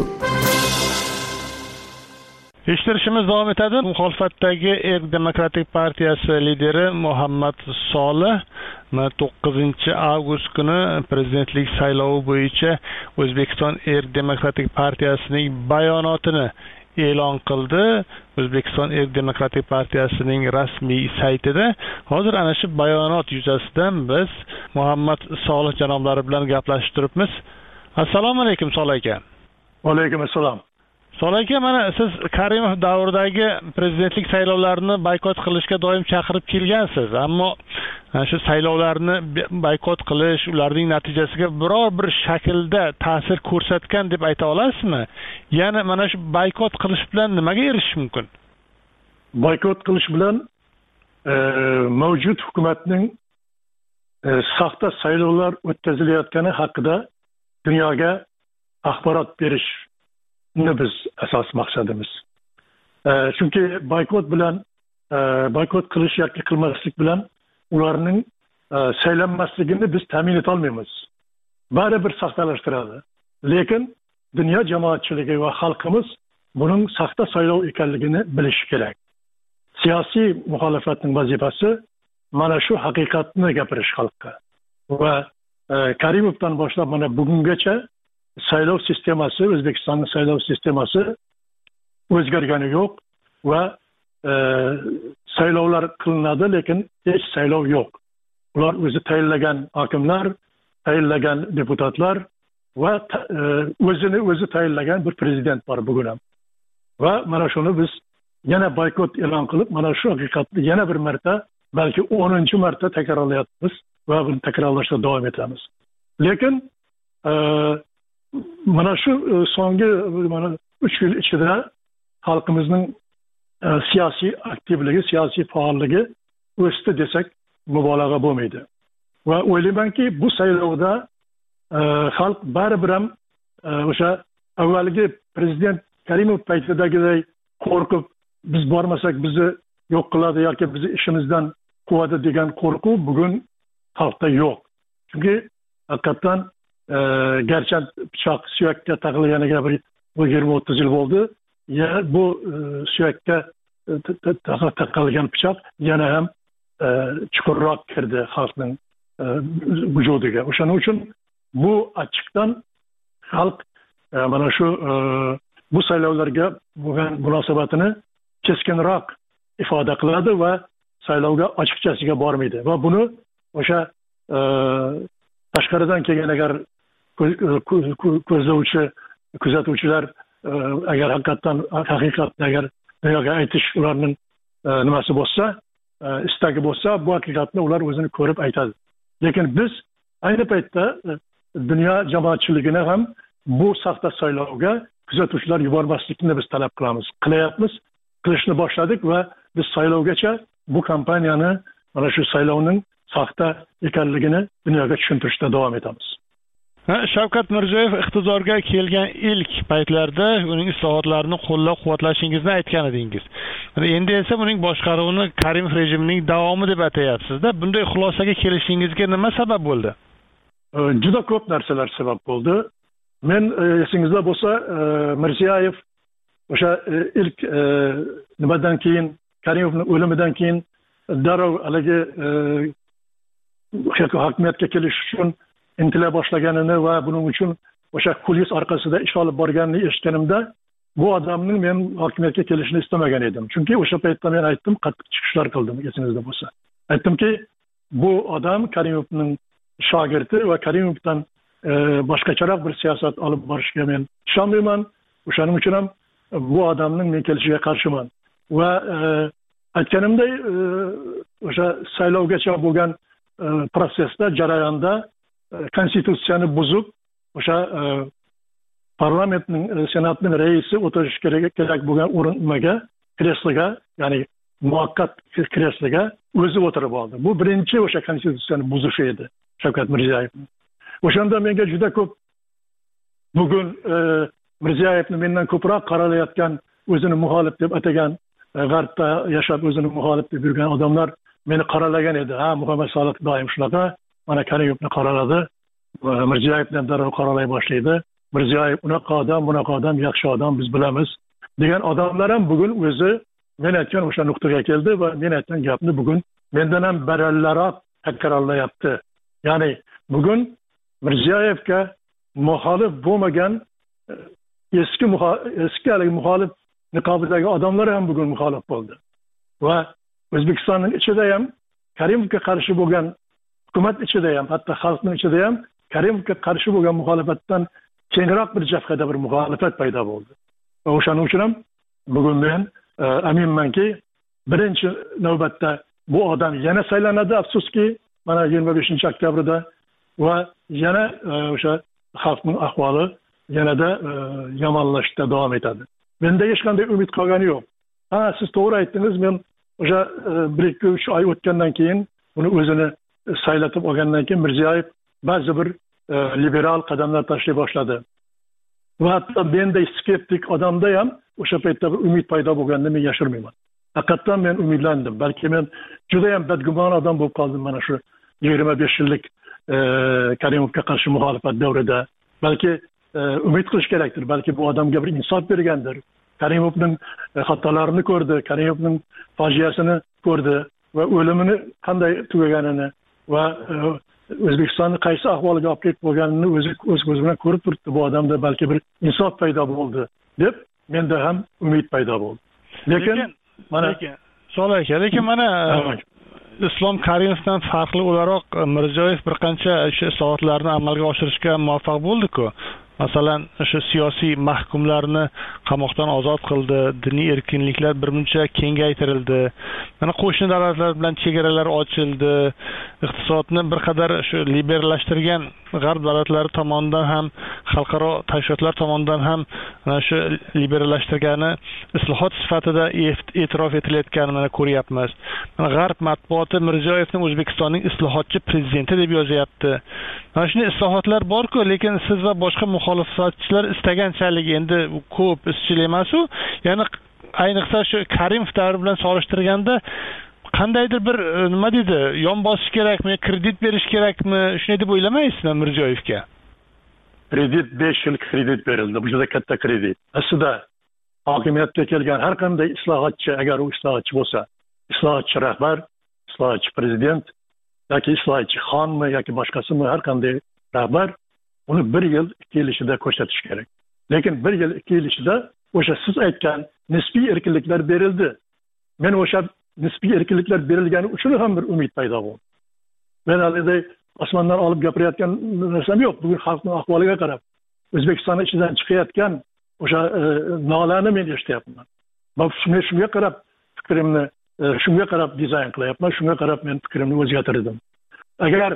Eshittirishimiz davom etadi. Muxolifatdagi Erk Demokratik partiyasi lideri Muhammad Solih 9-avgust kuni prezidentlik saylovi bo'yicha O'zbekiston Erk Demokratik partiyasining bayonotini e'lon qildi. O'zbekiston Erk Demokratik partiyasining rasmiy saytida. Hozir ana shu bayonot yuzasidan biz Muhammad Solih janoblari bilan gaplashib turibmiz. Assalomu alaykum Solih aka.
Va alaykum assalom.
Solih aka, mana siz Karimov davridagi prezidentlik saylovlarini boykot qilishga doim chaqirib kelgansiz, ammo shu saylovlarni boykot qilish, ularning natijasiga biror bir shaklda ta'sir ko'rsatgan deb ayta olasizmi? Ya'ni mana shu boykot qilish bilan nimaga erishish mumkin?
Boykot qilish bilan mavjud hukumatning saxta saylovlar o'tkazilayotgani haqida dunyoga axborot berish biz asos maqsadimiz. Chunki boykot bilan boykot qilish yoki qilmaslik bilan ularning saylanmasligini biz ta'min eta olmaymiz. Baribir saxtalashtiradi. Lekin dunyo jamoatchiligi va xalqimiz buning saxta saylov ekanligini bilishi kerak. Siyosiy muxolifatning vazifasi mana shu haqiqatni gapirish xalqqa. Va Karimovdan boshlab mana bugungacha saylov sistemasi, O'zbekistonning saylov sistemasi o'zgargani yo'q va saylovlar qilinadi, lekin hech saylov yo'q. Ular o'zi tayinlagan hokimlar, tayinlagan deputatlar va o'zi tayinlagan bir prezident bor bugun ham. Va mana shuni biz yana boykot e'lon qilib, mana shu haqiqatni yana bir marta, balki 10-marta takrorlayapmiz va buni takrorlashda davom etamiz. Lekin mana shu so'nggi 3 yil ichida xalqimizning siyosiy aktivligi, siyosiy faolligi o'sdi desak mubolag'a bo'lmaydi. Va o'ylaymanki, bu saylovda xalq baribir ham o'sha avvalgi prezident Karimov paytidagiday qo'rqib, biz bormasak bizni yo'q qiladi yoki bizni ishimizdan quvadi degan qo'rquv bugun xalqda yo'q. Chunki haqiqatan garchi pichoq suyakka taqilganiga bir 20-30 yil bo'ldi. Bu suyakka taqilgan pichoq yana ham chuqurroq kirdi xalqning vujudiga. O'shaning uchun bu achchiqdan xalq mana shu bu saylovlarga bo'lgan munosabatini keskinroq ifoda qiladi va saylovga ochiqchasiga bormaydi. Va buni o'sha tashqaridan kelgan agar ko'zlovchi, kuzatuvchilar agar haqiqatni agar dunyoga aytish ularning nimasi bo'lsa, istagi bo'lsa, bu haqiqatni ular o'zini ko'rib aytadi. Lekin biz ayni paytda dunyo jamoatchiligini ham bu saxta saylovga kuzatuvchilar yubormaslikni biz talab qilyapmiz, qilishni boshladik va biz saylovgacha bu kampaniyani mana shu saylovning saxta ekanligini dunyoga tushuntirishda davom etamiz.
Shavkat Mirziyoyev iqtidorga kelgan ilk paytlarda uning islohotlarini qo'llab-quvvatlashingizni aytgan edingiz. Endi esa uning boshqaruvini Karimov rejimining davomi deb atayapsiz-da. Bunday xulosaga kelishingizga nima sabab bo'ldi?
Juda ko'p narsalar sabab bo'ldi. Men esingizda bo'lsa, Mirziyoyev o'sha ilk nimadan keyin, Karimovning o'limidan keyin darrov haligi hokimiyatga kelish uchun intila boshlaganini va buning uchun o'sha kulis orqasida ish olib borganini eshitganimda, bu odamning men hokimiyatga kelishini istamagan edim. Chunki o'sha paytda men aytdim, qattiq chiqishlar qildim, esingizda bo'lsa. Aytdimki, bu odam Karimovning shogirdi va Karimovdan boshqacharoq bir siyosat olib borishga men ishonmayman. O'shaning uchun ham bu odamning men kelishiga qarshiman. Va aytganimday, o'sha saylovgacha bo'lgan prosesda, jarayonda konstitutsiyani buzib, o'sha parlamentning, senatning raisi o'tirish kerak bo'lgan o'ringa, kresloga, ya'ni muvaqqat kresloga o'zi o'tirib oldi. Bu birinchi o'sha konstitutsiyani buzish edi Shavkat Mirziyoyevning. O'shanda menga juda ko'p bugun Mirziyoyevni mendan ko'proq qaralayotgan, o'zini muxolif deb atagan, g'arbda yashab o'zini muxolif deb yurgan odamlar meni qaralagan edi. Ha, Muhammad Sodiq doim shunaqa, mana Karimovni qaraladi, Mirziyoyevdan darrov qaralay boshlaydi. Mirziyoyev unaqa odam, bunaqa odam, yaxshi odam, biz bilamiz degan odamlar ham bugun o'zi men aytgan o'sha nuqtaga keldi va men aytgan gapni bugun mendan ham barallaroq takrorlayapti. Ya'ni bugun Mirziyoyevga muxolif bo'lmagan eski muxolif niqobidagi odamlar ham bugun muxolif bo'ldi. Va O'zbekistonning ichida ham Karimovga qarshi bo'lgan hukumat ichida ham, hatto xalqning ichida ham Karimovga qarshi bo'lgan muxolifatdan kengroq bir jabhada bir muxolifat paydo bo'ldi. Va o'shaning uchun ham bugun men aminmanki, birinchi navbatda bu odam yana saylanadi, afsuski, mana 25 oktyabrda va yana o'sha xalqning ahvoli yanada yomonlashishda davom etadi. Menda hech qanday umid qolgani yo'q. Ha, siz to'g'ri aytdingiz, men o'sha 1-2-3 oy o'tgandan keyin, buni o'zini saylatib olgandan keyin Mirziyoyev ba'zi bir liberal qadamlar tashlay boshladi. Va hatto menday skeptik odamda ham o'sha paytda bir umid paydo bo'lganini men yashirmayman. Haqiqatan men umidlandim. Balki men juda ham badgumon odam bo'lib qoldim mana shu 25 yillik Karimovga qarshi muxolifat davrida. Balki umid qilish kerakdir. Balki bu odamga bir insof bergandir. Karimovning xatolarini ko'rdi, Karimovning fojiasini ko'rdi va o'limini qanday tugaganini va O'zbekistonni qaysi ahvolga olib ketib bo'lganini o'z ko'zi bilan ko'rib turibdi. Bu odamda balki bir insof paydo bo'ldi deb menda ham umid paydo bo'ldi. Lekin mana Islom Karimovdan farqli o'laroq Mirziyoyev bir qancha o'sha islohotlarni amalga oshirishga muvaffaq bo'ldi-ku. Masalan, o'sha siyosiy mahkumlarni qamoqdan ozod qildi, diniy erkinliklar birmuncha kengaytirildi. Mana qo'shni davlatlar bilan chegaralar ochildi, iqtisodni bir qadar shu liberallashtirgan g'arb davlatlari tomonidan ham, xalqaro tashkilotlar tomonidan ham mana shu liberallashtirgani islohot sifatida e'tirof etilayotganini mana ko'ryapmiz. Mana g'arb matbuoti Mirziyoyevning O'zbekistonning islohotchi prezidenti deb yozyapti. Mana shunday islohotlar bor-ku, lekin siz va boshqa muxolifatchilar istaganchalik endi ko'p izchil emas-u, ya'ni ayniqsa shu Karimov davri bilan solishtirganda qandaydir bir nima deydi, yon bosish kerakmi, kredit berish kerakmi, shunday deb o'ylamaysizmi Mirziyoyevga? Kredit 5 yil kredit berildi. Bu juda katta kredit. Aslida hokimiyatga kelgan har qanday islohotchi, agar u islohotchi bo'lsa, islohotchi rahbar, islohotchi prezident yoki islohotchi xonmi yoki boshqasimi, har qanday rahbar uni 1 yil 2 yil ichida ko'rsatish kerak. Lekin 1 yil 2 yil ichida o'sha siz aytgan nisbiy erkinliklar berildi. Men o'sha nisbiy erkinliklar berilgani uchun ham bir umid paydo bo'ldi. Men haliday osmondan olib gapirayotgan narsam yo'q. Bugun xalqning ahvoliga qarab, O'zbekistonning ichidan chiqayotgan o'sha nolani men eshityapman. Va shunga qarab fikrimni, shunga qarab dizayn qilyapman, shunga qarab men fikrimni o'zgartirdim. Agar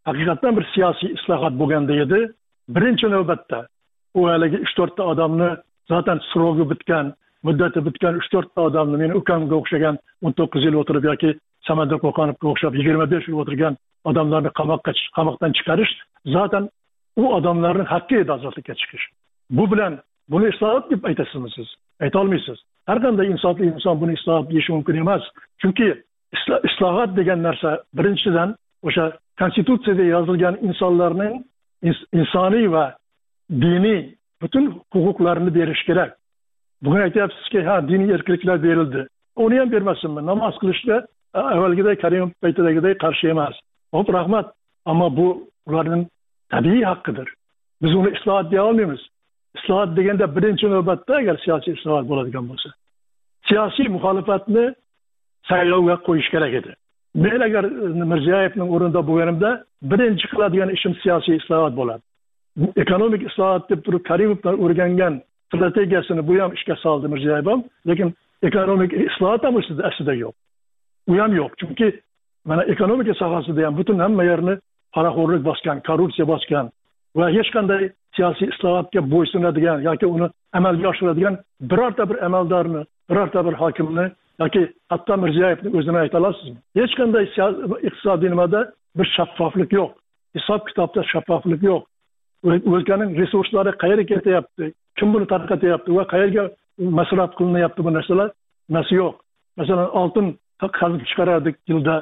haqiqatdan bir siyosiy islohot bo'lganda edi, birinchi navbatda u haligi 3-4 ta odamni zaten srogi bitgan, muddati bitgan 3-4 ta odamni, meni ukamga o'xshagan 19 yil o'tirib yoki Samadar Qo'qonovga o'xshab 25 yil o'tirgan odamlarni qamoqdan chiqarish zaten u odamlarning haqqi edi ozodlikka chiqish. Bu bilan buni islohot deb aytasizmi siz? Ayta olmaysiz. Har qanday insofli inson buni islohot deyishi mumkin emas. Chunki islohot degan narsa birinchidan o'sha konstitutsiyada yozilgan insonlarning insoniy va diniy bütün huquqlarini berish kerak. Bugun aytyapsizki, ha, diniy erkinliklar berildi. Uni ham bermasinmi? Namoz qilishga avvalgiday Karimov paytidagiday qarshi emas. Hop, rahmat. Ammo bu ularning tabiiy haqqidir. Biz uni islohot deya olmaymiz. Islohot deganda birinchi navbatda agar siyosiy islohot bo'ladigan bo'lsa, siyosiy muxolifatni saylovga qo'yish kerak edi. Men agar Mirziyoyevning o'rnida bo'lganimda birinchi qiladigan ishim siyosiy islohot bo'ladi. Ekonomik islohot deb turib Karimovdan o'rgangan strategiyasini bu ham ishga soldi Mirziyoyev ham, lekin ekonomik islohot ham aslida yo'q. U ham yo'q. Chunki mana ekonomika sohasida ham butun hamma yerni paraxo'rlik bosgan, korrupsiya bosgan va hech qanday siyosiy islohotga bo'ysunadigan yoki uni amalga oshiradigan birorta bir amaldorni, birorta bir hokimni yoki hatto Mirziyoyevning o'zini ayta olasizmi? Hech qanday iqtisodiy nimada bir shaffoflik yo'q. Hisob kitobda shaffoflik yo'q. O'lkaning resurslari qayerga ketyapti, kim buni tarqatyapti va qayerga masraf qilinyapti, bu narsalar yo'q. Masalan, oltin qazib chiqarardik yilda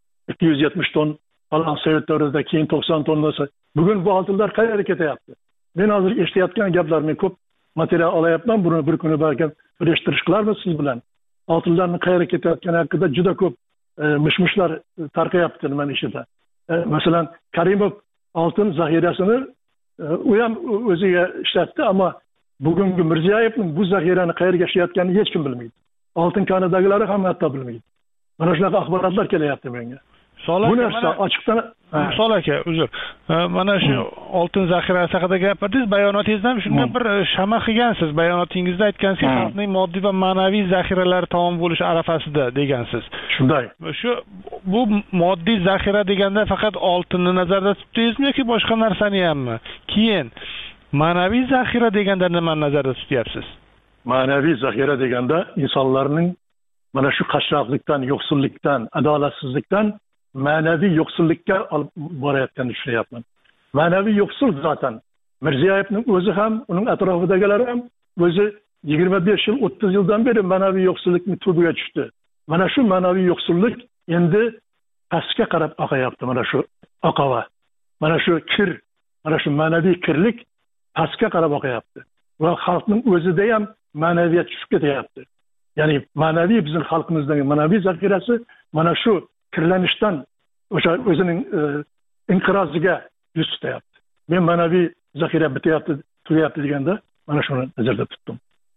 270 ton, falan Sovet davrida keyin 90 tonnasi. Bugun bu oltinlar qayerga ketyapti? Men hozir eshitayotgan gaplarni ko'p material olayapman, buni bir kuni balki birlashtirish qilarmiz siz bilan. Oltinlarning qayerga ketayotgani haqida juda ko'p mishmishlar tarqayapti mana ishida. Masalan, Karimov oltin zaxirasini u ham o'ziga ishlatdi, ammo bugungi Mirziyoyevning bu zaxirani qayerga ishlatganini hech kim bilmaydi. Oltin konidagilari ham hatto bilmaydi. Mana shunaqa axborotlar kelyapti menga. Bu narsa ochiqdan
Misol aka, uzr. Mana shu oltin zaxirasi haqida gapirdingiz, bayonotingizdan shunday bir shama qilgansiz. Bayonotingizda aytgansiz, xalqning moddiy va ma'naviy zaxiralari tamom bo'lish arafasida degansiz.
Shunday.
Shu bu moddiy zaxira deganda faqat oltinni nazarda tutdingizmi yoki boshqa narsani hammi? Keyin ma'naviy zaxira deganda nimani nazarda tutyapsiz?
Ma'naviy zaxira deganda insonlarning mana shu qashshoqlikdan, yo'qsullikdan, adolatsizlikdan ma'naviy yo'qsullikka olib borayotganini tushunayapman. Ma'naviy yo'qsul zaten Mirziyoyevning o'zi ham, uning atrofidagilar ham o'zi 25 yil, 30 yildan beri ma'naviy yo'qsullikni tubiga tushdi. Mana shu ma'naviy yo'qsullik endi pastga qarab oqayapti, mana shu oqava. Mana shu kir, mana shu ma'naviy kirlik pastga qarab oqayapti. Va xalqning o'zida ham ma'naviyat tushib ketyapti. Ya'ni ma'naviy bizning xalqimizning ma'naviy zaxirasi mana shu kirlanishdan o'sha o'zining inqiroziga yuz tutyapti. Men ma'naviy zaxira bityapti, tugayapti deganda mana shuni nazarda tutdim.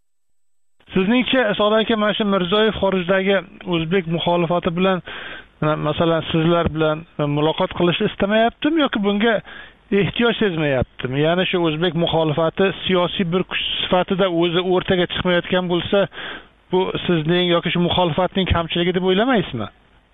Sizningcha Sodiq aka, mana shu Mirziyoyev xorijdagi o'zbek muxolifati bilan masalan sizlar bilan muloqot qilishni istamayaptimi yoki bunga ehtiyoj sezmayaptimi? Ya'ni shu o'zbek muxolifati siyosiy bir kuch sifatida o'zi o'rtaga chiqmayotgan bo'lsa, bu sizning yoki shu muxolifatning kamchiligi deb o'ylamaysizmi?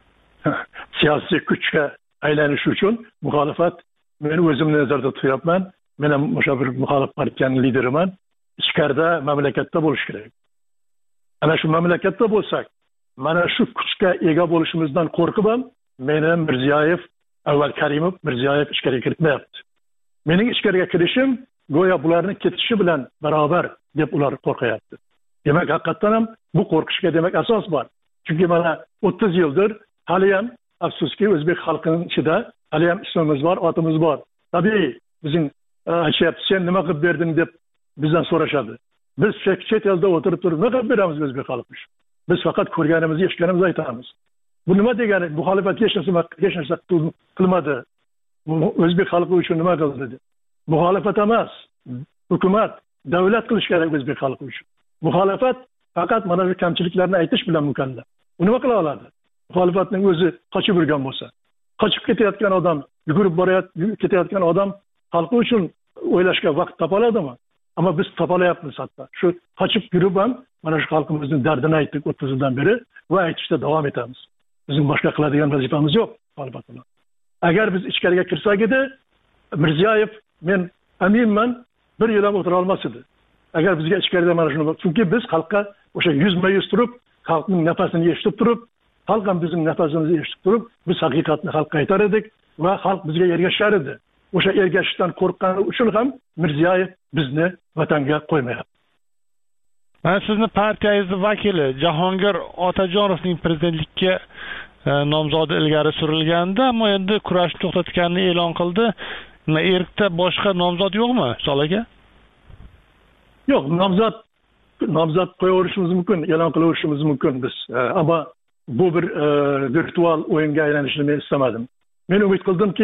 Siyosiy kuchga aylanish uchun muxolifat, men o'zimni nazarda tutyapman. Men ham o'sha bir muxolif partiyaning lideriman. Ichkarida mamlakatda bo'lish kerak. Ana shu mamlakatda bo'lsak, mana shu kuchga ega bo'lishimizdan qo'rqib ham meni Mirziyoyev, avval Karimov, Mirziyoyev ichkariga kiritmayapti. Mening ichkariga kirishim go'yo bularning ketishi bilan barobar deb ular qo'rqyapti. Demak, haqiqatan ham bu qo'rqishga demak asos bor. Chunki mana 30 yildir hali ham afsuski o'zbek xalqining ichida hali ham ismimiz bor, otimiz bor. Tabiiy bizning aytishyapti, sen nima qilib berding deb bizdan so'rashadi. Biz chet elda o'tirib turib nima qilib beramiz o'zbek xalqiga? Biz faqat ko'rganimizni, eshitganimizni aytamiz. Bu nima degani? Muxolifat hech narsa qilmadi. O'zbek xalqi uchun nima qildi dedi. Muxolifat emas, hukumat, davlat qilish kerak o'zbek xalqi uchun. Muxolifat faqat mana shu kamchiliklarni aytish bilan mukallaf. U nima qila oladi? Muxolifatning o'zi qochib yurgan bo'lsa, qochib ketayotgan odam, yugurib ketayotgan odam xalqi uchun o'ylashga vaqt topa oladimi? Ammo biz topalayapmiz hatto. Shu qochib yurib ham mana shu xalqimizning dardini aytdik 30 yildan beri va aytishda davom etamiz. Bizning boshqa qiladigan vazifamiz yo'q muxolifatda. agar biz ichkariga kirsak edi, Mirziyoyev men aminman 1 yil ham o'tira olmas edi. Agar bizga ichkarida mana shuni, chunki biz xalqqa o'sha yuzma-yuz turib, xalqning nafasini eshitib turib, xalq ham bizning nafasimizni eshitib turib, biz haqiqatni xalqqa aytar edik va xalq bizga ergashar edi. O'sha ergashishdan qo'rqqani uchun ham Mirziyoyev bizni vatanga qo'ymayapti.
Men sizni partiyangizning vakili Jahongir Otajonovning prezidentlikka nomzodi ilgari surilganda, ammo endi kurashni to'xtatganini e'lon qildi. Erkda boshqa nomzod yo'qmi, Sol aka?
Yo'q, nomzod qo'yaverishimiz mumkin, e'lon qilaverishimiz mumkin biz. Ammo bu bir virtual o'yinga aylanishini men istamadim. Men umid qildimki,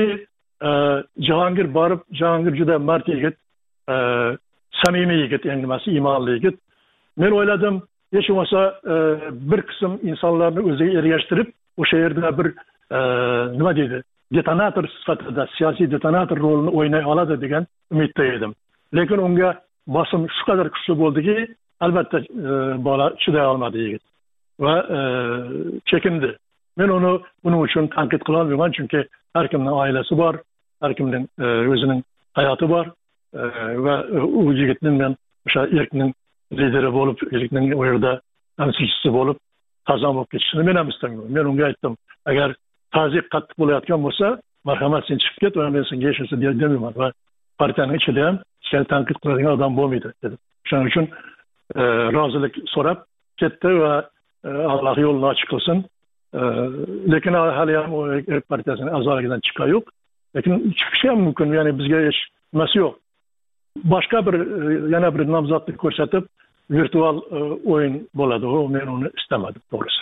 Jahongir juda mard yigit, samimiy yigit, yangi iymonli yigit. Men o'yladim, hech bo'lmasa bir qism insonlarni o'ziga ergashtirib, o'sha yerda bir nima deydi, detonator sifatida, siyosiy detonator rolini o'ynay oladi degan umidda edim. Lekin unga bosim shu qadar kuchli bo'ldiki, albatta bola chiday olmadi yigit va chekindi. Men buning uchun tanqid qila olmayman, chunki har kimning oilasi bor, har kimning o'zining hayoti bor va u yigitning men o'sha erkning lideri bo'lib, erkning u yerda tamsilchisi bo'lib, qazon bo'lib ketishini men ham istayman. Men unga aytdim, agar ta'ziq qattiq bo'layotgan bo'lsa, marhamat sen chiqib ket va men senga hech narsa demayman va partiyaning ichida ham seni tanqid qiladigan odam bo'lmaydi dedim. Shuning uchun rozilik so'rab ketdi va Alloh yo'lini ochiq qilsin. Lekin hali ham partiyasining a'zoligidan chiqqani yo'q. Lekin chiqishi ham mumkin, ya'ni bizga hech nimasi yo'q. Boshqa yana bir nomzodni ko'rsatib virtual o'yin bo'ladi. Men uni istamadim, to'g'risi.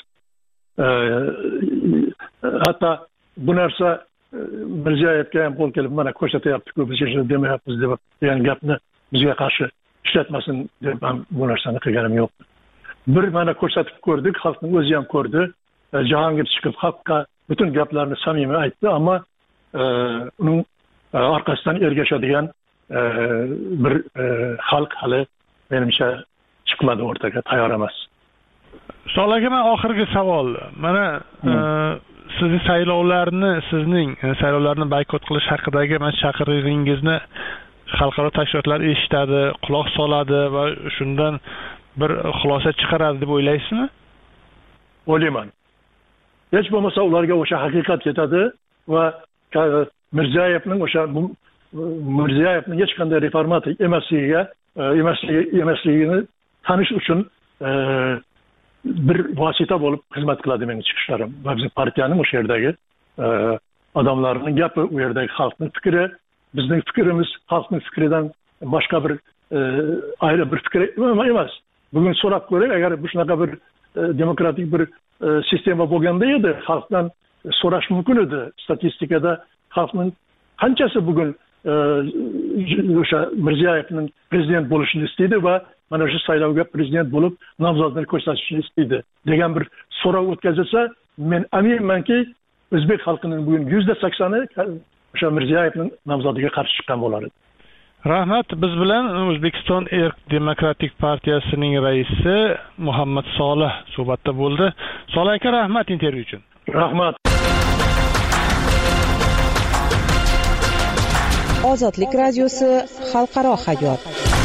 Hatto bu narsa Mirziyoyevga ham qo'l kelib, mana ko'rsatyapti-ku, biz hech narsa demayapmiz degan gapni bizga qarshi ishlatmasin deb ham bu narsani qilganim yo'q. Bir mana ko'rsatib ko'rdik, xalqning o'zi ham ko'rdi. Jahongir chiqib xalqqa butun gaplarni samimiy aytdi, ammo uning orqasidan ergashadigan bir xalq hali menimcha chiqmadi o'rtaga, tayyor emas.
Sol aka, men oxirgi savol. Mana sizning saylovlarni boykot qilish haqidagi chaqiringizni xalqaro tashkilotlar eshitadi, quloq soladi va shundan bir xulosa chiqaradi deb o'ylaysizmi?
O'ylayman. Hech bo'lmasa ularga o'sha haqiqat yetadi va Mirziyoyevning hech qanday reformator emasligini tanish uchun bir vosita bo'lib xizmat qiladi mening chiqishlarim. Va bizim partiyaning o'sha yerdagi odamlarning gapi, u yerdagi xalqning fikri, bizning fikrimiz xalqning fikridan boshqa bir ayrı bir fikr emas. Bugun so'rab ko'ring, agar bu shunaqa bir demokratik bir sistema bo'lganda edi, xalqdan so'rash mumkin edi. Statistikada xalqning qanchasi bugun o'sha Mirziyoyevning prezident bo'lishini istaydi va mana shu saylovga prezident bo'lib nomzodini ko'rsatishni istaydi degan bir so'rov o'tkazilsa, men aminmanki o'zbek xalqining bugun 80%i o'sha Mirziyoyevning nomzodiga qarshi chiqqan bo'ladi.
Rahmat. Biz bilan O'zbekiston Erk Demokratik partiyasining raisi Muhammad Solih suhbatda bo'ldi. Solih aka, rahmat intervyu uchun.
Rahmat.
Ozodlik radiosi xalqaro hayot.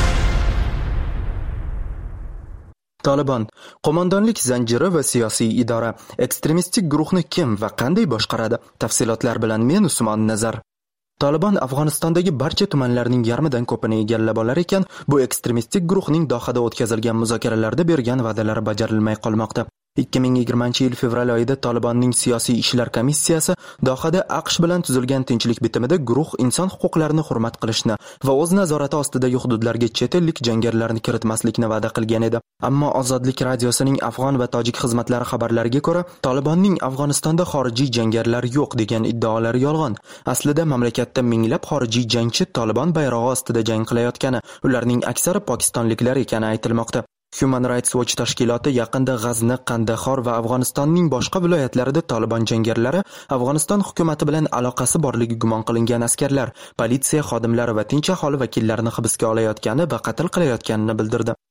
Taliban qo'mondonlik zanjiri va siyosiy idora. Ekstremistik guruhni kim va qanday boshqaradi? Tafsilotlar bilan men Usmon Nazar. Taliban Afg'onistondagi barcha tumanlarning yarmidan ko'pini egallab olar ekan, bu ekstremistik guruhning Dohada o'tkazilgan muzokaralarda bergan va'dalari bajarilmay qolmoqda. 2020-yil fevral oyida Talibanning siyosiy ishlar komissiyasi Dohada AQSh bilan tuzilgan tinchlik bitimida guruh inson huquqlarini hurmat qilishni va o'z nazorati ostidagi hududlarga chet ellik jangarilarni kiritmaslikni va'da qilgan edi. Ammo Ozodlik radiosining afg'on va tojik xizmatlari xabarlariga ko'ra, Talibanning Afg'onistonda xorijiy jangarilar yo'q degan iddaolari yolg'on. Aslida mamlakatda minglab xorijiy jangchi Taliban bayrog'i ostida jang qilayotgani, ularning aksari pokistonliklar ekani aytilmoqda. Human Rights Watch tashkiloti yaqinda G'azni, Qandahor va Afg'onistonning boshqa viloyatlarida Taliban jangarilari Afg'oniston hukumati bilan aloqasi borligi gumon qilingan askarlar, politsiya xodimlari va tinch aholi vakillarini hibsga olayotgani va qatl qilayotganini bildirdi.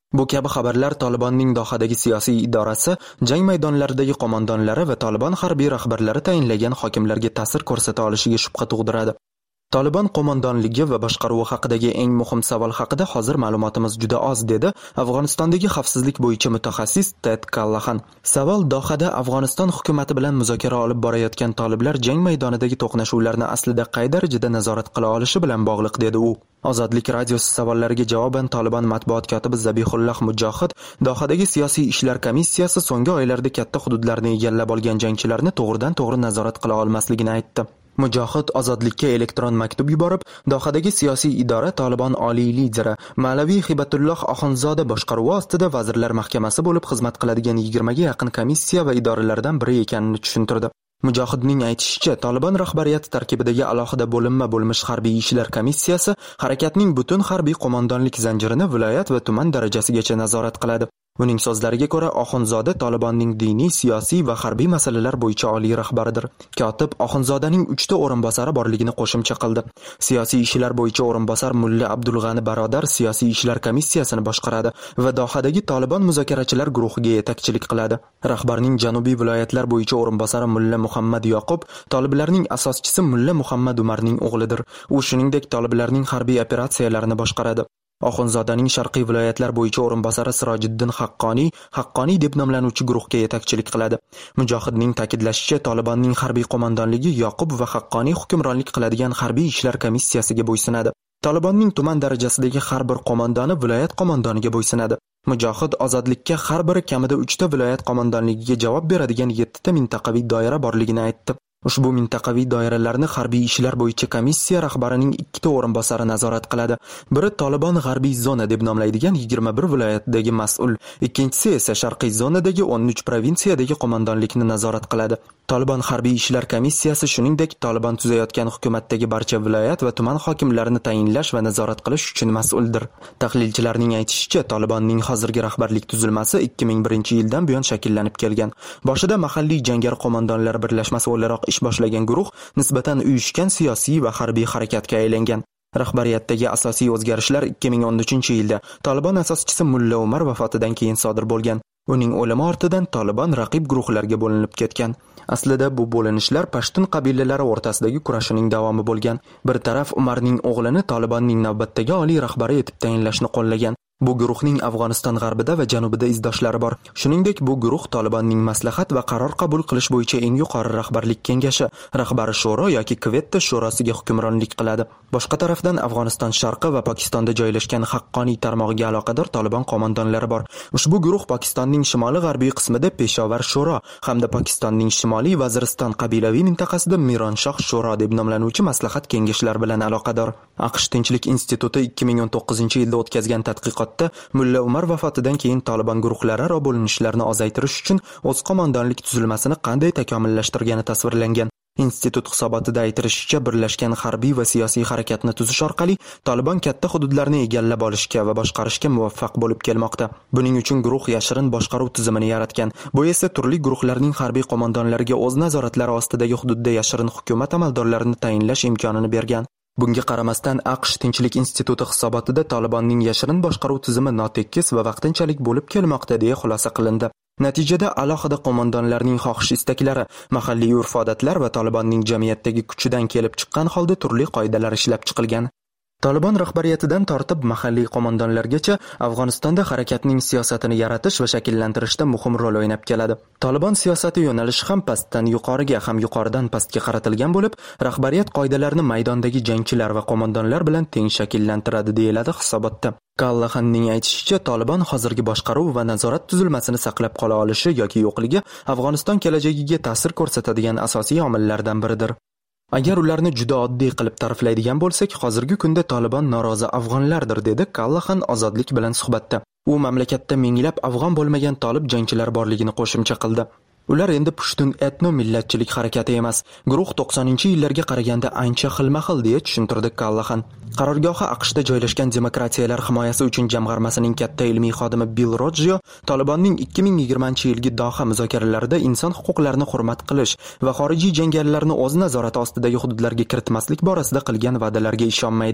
Bu kabi xabarlar Talibanning Dohadagi siyosiy idorasi, jang maydonlaridagi qo'mondonlari va Taliban harbiy rahbarlari tayinlagan hokimlarga ta'sir ko'rsata olishiga shubha tug'diradi. Taliban qo'mondonligi va boshqaruvi haqidagi eng muhim savol haqida hozir ma'lumotimiz juda oz, dedi Afg'onistondagi xavfsizlik bo'yicha mutaxassis Ted Callahan. Savol Dohada Afg'oniston hukumati bilan muzokara olib borayotgan toliblar jang maydonidagi to'qnashuvlarni aslida qay darajada nazorat qila olishi bilan bog'liq, dedi u. Ozodlik radiosi savollariga javoban Taliban matbuot kotibi Zabihulloh Mujohid Dohadagi siyosiy ishlar komissiyasi so'nggi oylarda katta hududlarni egallab olgan jangchilarni to'g'ridan-to'g'ri nazorat qila olmasligini aytdi. Mujohid Ozodlikka elektron maktub yuborib, Dohadagi siyosiy idora Taliban oliy lideri Malaviy Hibatulloh Oxunzoda boshqaruvi ostida vazirlar mahkamasi bo'lib xizmat qiladigan 20 ga yaqin komissiya va idoralardan biri ekanini tushuntirdi. Mujohidning aytishicha, Taliban rahbariyati tarkibidagi alohida bo'linma bo'lmish harbiy ishlar komissiyasi harakatning butun harbiy qo'mondonlik zanjirini viloyat va tuman darajasigacha nazorat qiladi. Uning so'zlariga ko'ra, Oxunzoda Talibanning diniy, siyosiy va harbiy masalalar bo'yicha oliy rahbaridir. Kotib Oxunzodaning 3 ta o'rinbosari borligini qo'shimcha qildi. Siyosiy ishlar bo'yicha o'rinbosar Mulla Abdulg'ani Barodar siyosiy ishlar komissiyasini boshqaradi va Dohadagi Taliban muzokarachilar guruhiga yetakchilik qiladi. Rahbarning janubiy viloyatlar bo'yicha o'rinbosari Mulla Muhammad Yoqub toliblarning asoschisi Mulla Muhammad Umarning o'g'lidir. U shuningdek toliblarning harbiy operatsiyalarini boshqaradi. Oxunzodaning sharqiy viloyatlar bo'yicha o'rinbosari Sirojiddin Haqqoniy deb nomlanuvchi guruhga yetakchilik qiladi. Mujohidning ta'kidlashicha, Talibanning harbiy qo'mondonligi Yoqub va Haqqoniy hukmronlik qiladigan harbiy ishlar komissiyasiga bo'ysunadi. Talibanning tuman darajasidagi har bir qo'mondoni viloyat qo'mondoniga bo'ysunadi. Mujohid Ozodlikka har biri kamida 3 ta viloyat qo'mondonligiga javob beradigan 7 ta mintaqaviy doira borligini aytdi. Ushbu mintaqaviy doiralarni harbiy ishlar bo'yicha komissiya rahbarining 2 ta o'rinbosari nazorat qiladi. Biri Taliban g'arbiy zona deb nomlaydigan 21 viloyatdagi mas'ul, ikkinchisi esa sharqiy zonadagi 13 provinsiyadagi qo'mondonlikni nazorat qiladi. Taliban harbiy ishlar komissiyasi shuningdek Taliban tuzayotgan hukumatdagi barcha viloyat va tuman hokimlarini tayinlash va nazorat qilish uchun mas'uldir. Tahlilchilarning aytishicha, Talibanning hozirgi rahbarlik tuzilmasi 2001-yildan buyon shakllanib kelgan. Boshida mahalliy jangari qo'mondonlar birlashmasi o'laroq ish boshlagan guruh nisbatan uyushgan siyosiy va harbiy harakatga aylangan. Rahbariyatdagi asosiy o'zgarishlar 2013-yilda Taliban asoschisi Mulla Umar vafotidan keyin sodir bo'lgan. Uning o'limi ortidan Taliban raqib guruhlarga bo'linib ketgan. Aslida bu bo'linishlar Pashtun qabilalari o'rtasidagi kurashning davomi bo'lgan. Bir taraf Umarning o'g'lini Talibanning navbatdagi oliy rahbari etib tayinlashni qo'llagan. Bu guruhning Afg'oniston g'arbida va janubida izdoshlari bor. Shuningdek, bu guruh Talibanning maslahat va qaror qabul qilish bo'yicha eng yuqori rahbarlik kengashi, rahbari shuro yoki Kvetta shurosiga hukmronlik qiladi. Boshqa tarafdan Afg'oniston sharqi va Pokistonda joylashgan Haqqoniy tarmog'iga aloqador Taliban qo'mondonlari bor. Ushbu guruh Pokistonning shimoli-g'arbiy qismida Peshovar shuro hamda Pokistonning shimoliy Vaziriston qabilaviy mintaqasida Mironshoh shuro deb nomlanuvchi maslahat kengashlar bilan aloqador. AQSh Tinchlik instituti 2019-yilda o'tkazgan tadqiqot Mulla Umar vafotidan keyin Taliban guruhlararo bo'linishlarni ozaytirish uchun o'z qo'mondonlik tuzilmasini qanday takomillashtirgani tasvirlangan. Institut hisobotida aytilishicha, birlashgan harbiy va siyosiy harakatni tuzish orqali Taliban katta hududlarni egallab olishga va boshqarishga muvaffaq bo'lib kelmoqda. Buning uchun guruh yashirin boshqaruv tizimini yaratgan. Bu esa turli guruhlarning harbiy qo'mondonlariga o'z nazoratlari ostidagi hududda yashirin hukumat amaldorlarini tayinlash imkonini bergan. Bunga qaramasdan AQSh Tinchlik instituti hisobotida Talibanning yashirin boshqaruv tizimi notekis va vaqtinchalik bo'lib kelmoqda deya xulosa qilindi. Natijada alohida qo'mondonlarning xohish-istaklari, mahalliy urf-odatlar va Talibanning jamiyatdagi kuchidan kelib chiqqan holda turli qoidalar ishlab chiqilgan. Taliban rahbariyatidan tortib mahalliy qo'mondonlargacha Afg'onistonda harakatning siyosatini yaratish va shakllantirishda muhim rol o'ynab keladi. Taliban siyosati yo'nalishi ham pastdan yuqoriga, ham yuqoridan pastga qaratilgan bo'lib, rahbariyat qoidalarini maydondagi jangchilar va qo'mondonlar bilan teng shakllantiradi, deyiladi hisobotda. Callahanning aytishicha, Taliban hozirgi boshqaruv va nazorat tuzilmasini saqlab qola olishi yoki yo'qligi Afg'oniston kelajagiga ta'sir ko'rsatadigan asosiy omillardan biridir. Agar ularni juda oddiy qilib ta'riflaydigan bo'lsak, hozirgi kunda Taliban norozi afg'onlardir, dedi Callahan Ozodlik bilan suhbatda. U mamlakatda minglab afg'on bo'lmagan tolib jangchilar borligini qo'shimcha qildi. Ular endi Pushtun etno-millatchilik harakati emas, guruh 90-yillarga qaraganda ancha xilma-xil, deya tushuntirdi Callahan. Qarorgohi AQShda joylashgan Demokratiyalar himoyasi uchun jamg'armasining katta ilmiy xodimi Bill Roggio Talibanning 2020-yilgi Doha muzokaralarida inson huquqlarini hurmat qilish va xorijiy jangarilarni o'z nazorati ostidagi hududlarga kiritmaslik borasida qilgan va'dalarga ishonmaydi.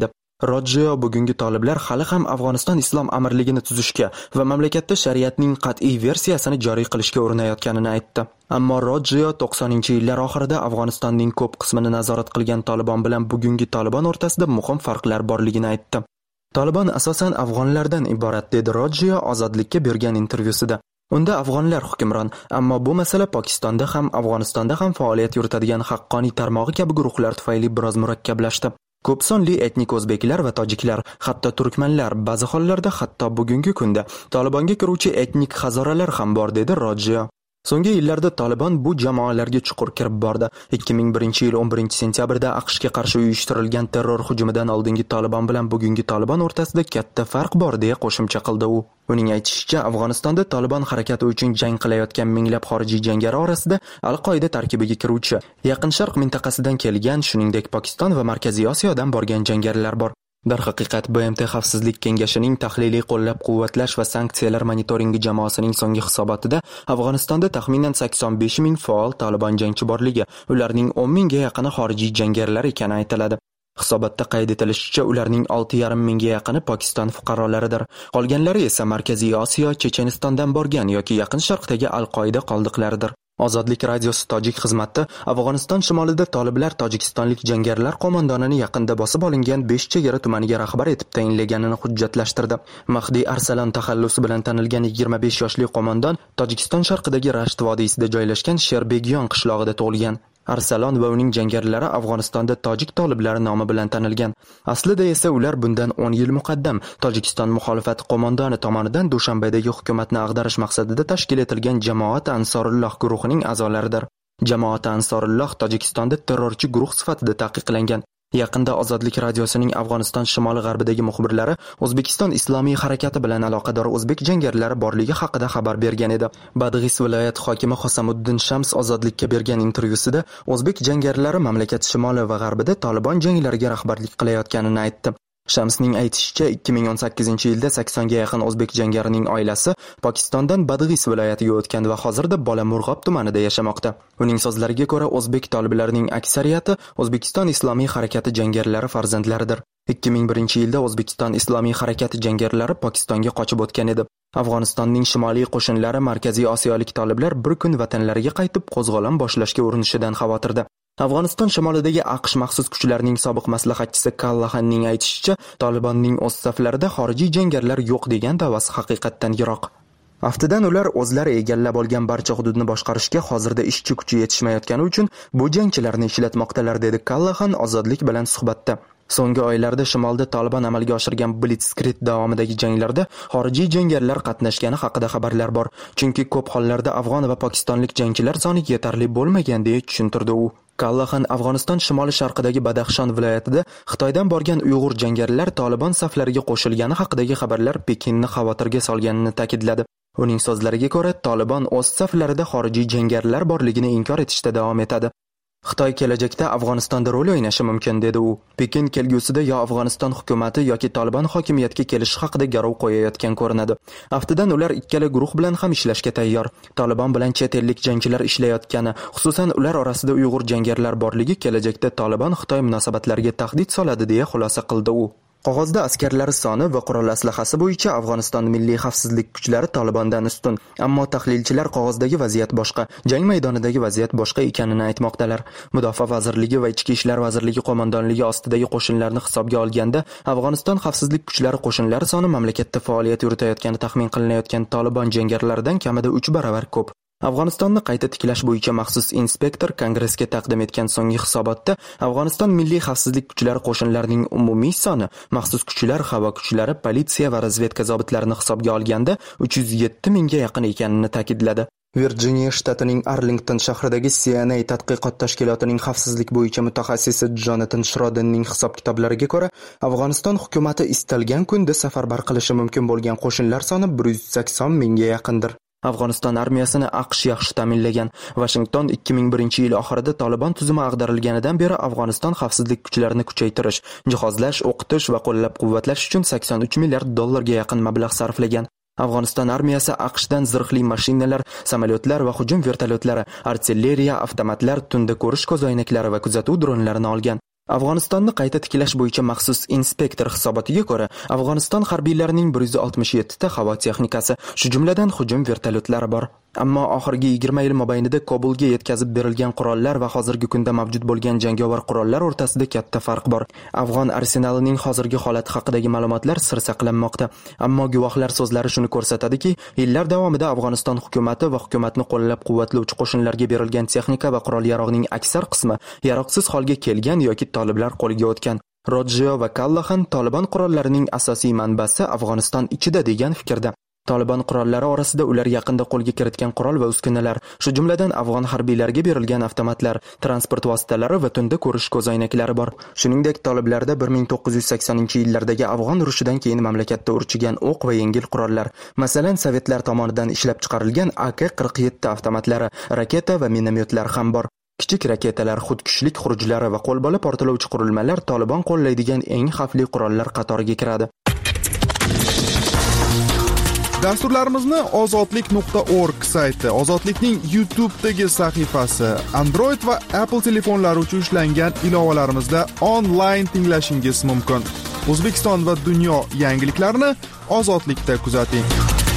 Rojio bugungi toliblar hali ham Afg'oniston islom amirligini tuzishga va mamlakatda shariatning qat'iy versiyasini joriy qilishga urinayotganini aytdi. Ammo Rojio 90-yillar oxirida Afg'onistonning ko'p qismini nazorat qilgan Taliban bilan bugungi Taliban o'rtasida muhim farqlar borligini aytdi. Taliban asosan afg'onlardan iborat, dedi Rojio ozodlikka bergan intervyusida. Unda afg'onlar hukmron, ammo bu masala Pokistonda ham, Afg'onistonda ham faoliyat yuritadigan haqqoniy tarmog'i kabi guruhlar tufayli biroz murakkablashdi. Ko'p sonli etnik o'zbeklar va tojiklar, hatto turkmanlar, ba'zi hollarda hatto bugungi kunda Talibanga kiruvchi etnik hazoralar ham bor, dedi Rojio. So'nggi yillarda Taliban bu jamoalarga chuqur kirib bordi. 2001-yil 11-sentyabrda AQShga qarshi uyushtirilgan terror hujumidan oldingi Taliban bilan bugungi Taliban o'rtasida katta farq bor, deya qo'shimcha qildi u. Uning aytishicha, Afg'onistonda Taliban harakati uchun jang qilayotgan minglab xorijiy jangari orasida Al-Qoida tarkibiga kiruvchi, Yaqin Sharq mintaqasidan kelgan, shuningdek Pokiston va Markaziy Osiyodan borgan jangarilar bor. Darhaqiqat, BMT Xavfsizlik kengashining tahliliy qo'llab-quvvatlash va sanksiyalar monitoringi jamoasining so'nggi hisobotida Afg'onistonda taxminan 85 ming faol Taliban jangchi borligi, ularning 10 mingga yaqini xorijiy jangarilar ekani aytiladi. Hisobotda qayd etilishicha, ularning 6,5 mingga yaqini Pokiston fuqarolaridir. Qolganlari esa Markaziy Osiyo, Chechenistondan borgan yoki Yaqin Sharqdagi Al-Qoida qoldiqlaridir. Ozodlik radiosi tojik xizmati Afg'oniston shimolida toliblar tojikistonlik jangarilar qo'mondonini yaqinda bosib olingan 5 chegara tumaniga rahbar etib tayinlaganini hujjatlashtirdi. Mahdi Arsalon taxallusi bilan tanilgan 25 yoshli qo'mondon Tojikiston sharqidagi Rasht vodiysida joylashgan Sherbegyon qishlog'ida tug'ilgan. Arsalon va uning jangarilari Afg'onistonda tojik toliblari nomi bilan tanilgan. Aslida esa ular bundan 10 yil muqaddam Tojikiston muxolifat qo'mondoni tomonidan Dushanbedagi hukumatni ag'darish maqsadida tashkil etilgan Jamoat Ansorulloh guruhining a'zolaridir. Jamoat Ansorulloh Tojikistonda terrorchi guruh sifatida taqiqlangan. Yaqinda Ozodlik radiosining Afg'oniston shimoli-g'arbidagi muxbirlari O'zbekiston Islomiy harakati bilan aloqador o'zbek jangarilari borligi haqida xabar bergan edi. Badg'is viloyat hokimi Hosamuddin Shams Ozodlikka bergan intervyusida o'zbek jangarilari mamlakat shimoli va g'arbida Taliban janglariga rahbarlik qilayotganini aytdi. Shamsning aytishicha, 2018-yilda 80 ga yaqin o'zbek jangarining oilasi Pokistondan Badg'is viloyatiga o'tgan va hozirda Bolamurg'ob tumanida yashamoqda. Uning so'zlariga ko'ra, o'zbek toliblarining aksariyati O'zbekiston Islomiy harakati jangarilari farzandlaridir. 2001-yilda O'zbekiston Islomiy harakati jangarilari Pokistonga qochib o'tgan edi. Afg'onistonning shimoliy qo'shinlari Markaziy Osiyolik toliblar bir kun vatanlariga qaytib qo'zg'olon boshlashga urinishidan xavotirda. Afg'oniston shimolidagi AQSh maxsus kuchlarining sobiq maslahatchisi Kallahanning aytishicha, Talibanning o'z saflarida xorijiy jangarilar yo'q degan da'vosi haqiqatdan yiroq. Aftidan ular o'zlari egallab olgan barcha hududni boshqarishga hozirda ishchi kuchi yetishmayotgani uchun bu jangchilarni ishlatmoqdalar, dedi Kallahan Ozodlik bilan suhbatda. So'nggi oylarda shimolda Taliban amalga oshirgan Blitzkrieg davomidagi janglarda xorijiy jangarilar qatnashgani haqida xabarlar bor. Chunki ko'p hollarda afg'on va pokistonlik jangchilar soni yetarli bo'lmagan, deya tushuntirdi u. Kallahan Afg'oniston shimoli-sharqidagi Badaxshon viloyatida Xitoydan borgan Uyg'ur jangarilar Taliban saflariga qo'shilgani haqidagi xabarlar Pekinni xavotirga solganini ta'kidladi. Uning so'zlariga ko'ra, Taliban o'z saflarida xorijiy jangarilar borligini inkor etishda davom etadi. Xitoy kelajakda Afg'onistonda rol o'ynashi mumkin, dedi u. Pekin kelgusida yo Afg'oniston hukumati yoki Taliban hokimiyatga kelishi haqida garov qo'yayotgan ko'rinadi. Aftidan ular ikkala guruh bilan ham ishlashga tayyor. Taliban bilan chet ellik jangchilar ishlayotgani, xususan ular orasida Uyg'ur jangarilar borligi kelajakda Taliban-Xitoy munosabatlariga tahdid soladi, deya xulosa qildi u. Qog'ozda askarlar soni va qurol aslahasi bo'yicha Afg'oniston milliy xavfsizlik kuchlari Talibandan ustun, ammo tahlilchilar qog'ozdagi vaziyat boshqa, jang maydonidagi vaziyat boshqa ekanini aytmoqdalar. Mudofaa vazirligi va Ichki ishlar vazirligi qo'mondonligi ostidagi qo'shinlarni hisobga olganda, Afg'oniston xavfsizlik kuchlari qo'shinlari soni mamlakatda faoliyat yuritayotgani taxmin qilinayotgan Taliban jangarilaridan kamida 3 barobar ko'p. Afg'onistonni qayta tiklash bo'yicha maxsus inspektor Kongressga taqdim etgan so'nggi hisobotda Afg'oniston milliy xavfsizlik kuchlari qo'shinlarining umumiy soni, maxsus kuchlar, havo kuchlari, politsiya va razvedka zobitlarini hisobga olganda 307 mingga yaqin ekanini ta'kidladi. Virjiniya shtatining Arlington shahridagi CNA tadqiqot tashkilotining xavfsizlik bo'yicha mutaxassisi Jonathan Shrodenning hisob-kitoblariga ko'ra, Afg'oniston hukumatı istalgan kunda safarbar qilishi mumkin bo'lgan qo'shinlar soni 180 mingga yaqindir. Afg'oniston armiyasini AQSh yaxshi ta'minlagan. Washington 2001-yil oxirida Taliban tuzumi ag'darilganidan beri Afg'oniston xavfsizlik kuchlarini kuchaytirish, jihozlash, o'qitish va qo'llab-quvvatlash uchun 83 milliard dollarga yaqin mablag' sarflagan. Afg'oniston armiyasi AQShdan zirhli mashinalar, samolyotlar va hujum vertolyotlari, artilleriya, avtomatlar, tunda ko'rish ko'zoynaklari va kuzatuv dronlarini olgan. Afg'onistonni qayta tiklash bo'yicha maxsus inspektor hisobotiga ko'ra, Afg'oniston harbiylarining 167 ta havo texnikasi, shu jumladan hujum vertolyotlari bor. Ammo oxirgi 20 yil mobaynida Kobulga yetkazib berilgan qurollar va hozirgi kunda mavjud bo'lgan jangovar qurollar o'rtasida katta farq bor. Afg'on arsenalining hozirgi holati haqidagi ma'lumotlar sir saqlanmoqda. Ammo guvohlar so'zlari shuni ko'rsatadiki, yillar davomida Afg'oniston hukumati va hukumatni qo'llab-quvvatlovchi qo'shinlarga berilgan texnika va qurol-yarog'ning aksar qismi yaroqsiz holga kelgan yoki toliblar qo'liga o'tgan. Rodjo va Kallahan Taliban qurollarining asosiy manbasi Afg'oniston ichida degan fikrda. Taliban qurollari orasida ular yaqinda qo'lga kiritgan qurol va uskunalar, shu jumladan afg'on harbiylariga berilgan avtomatlar, transport vositalari va tunda ko'rish ko'zoynaklari bor. Shuningdek, toliblarda 1980-yillardagi afg'on urushidan keyin mamlakatda urchigan o'q va yengil qurollar, masalan, sovetlar tomonidan ishlab chiqarilgan AK-47 avtomatlari, raketa va minomyotlar ham bor. Kichik raketalar, xudkushlik xurujlari va qo'lbola portlovchi qurilmalar Taliban qo'llaydigan eng xavfli qurollar qatoriga kiradi.
Dasturlarimizni ozodlik.org sayti, Ozodlikning YouTube'dagi sahifasi, Android va Apple telefonlari uchun ishlangan ilovalarimizda onlayn tinglashingiz mumkin. O'zbekiston va dunyo yangiliklarini Ozodlikda kuzating.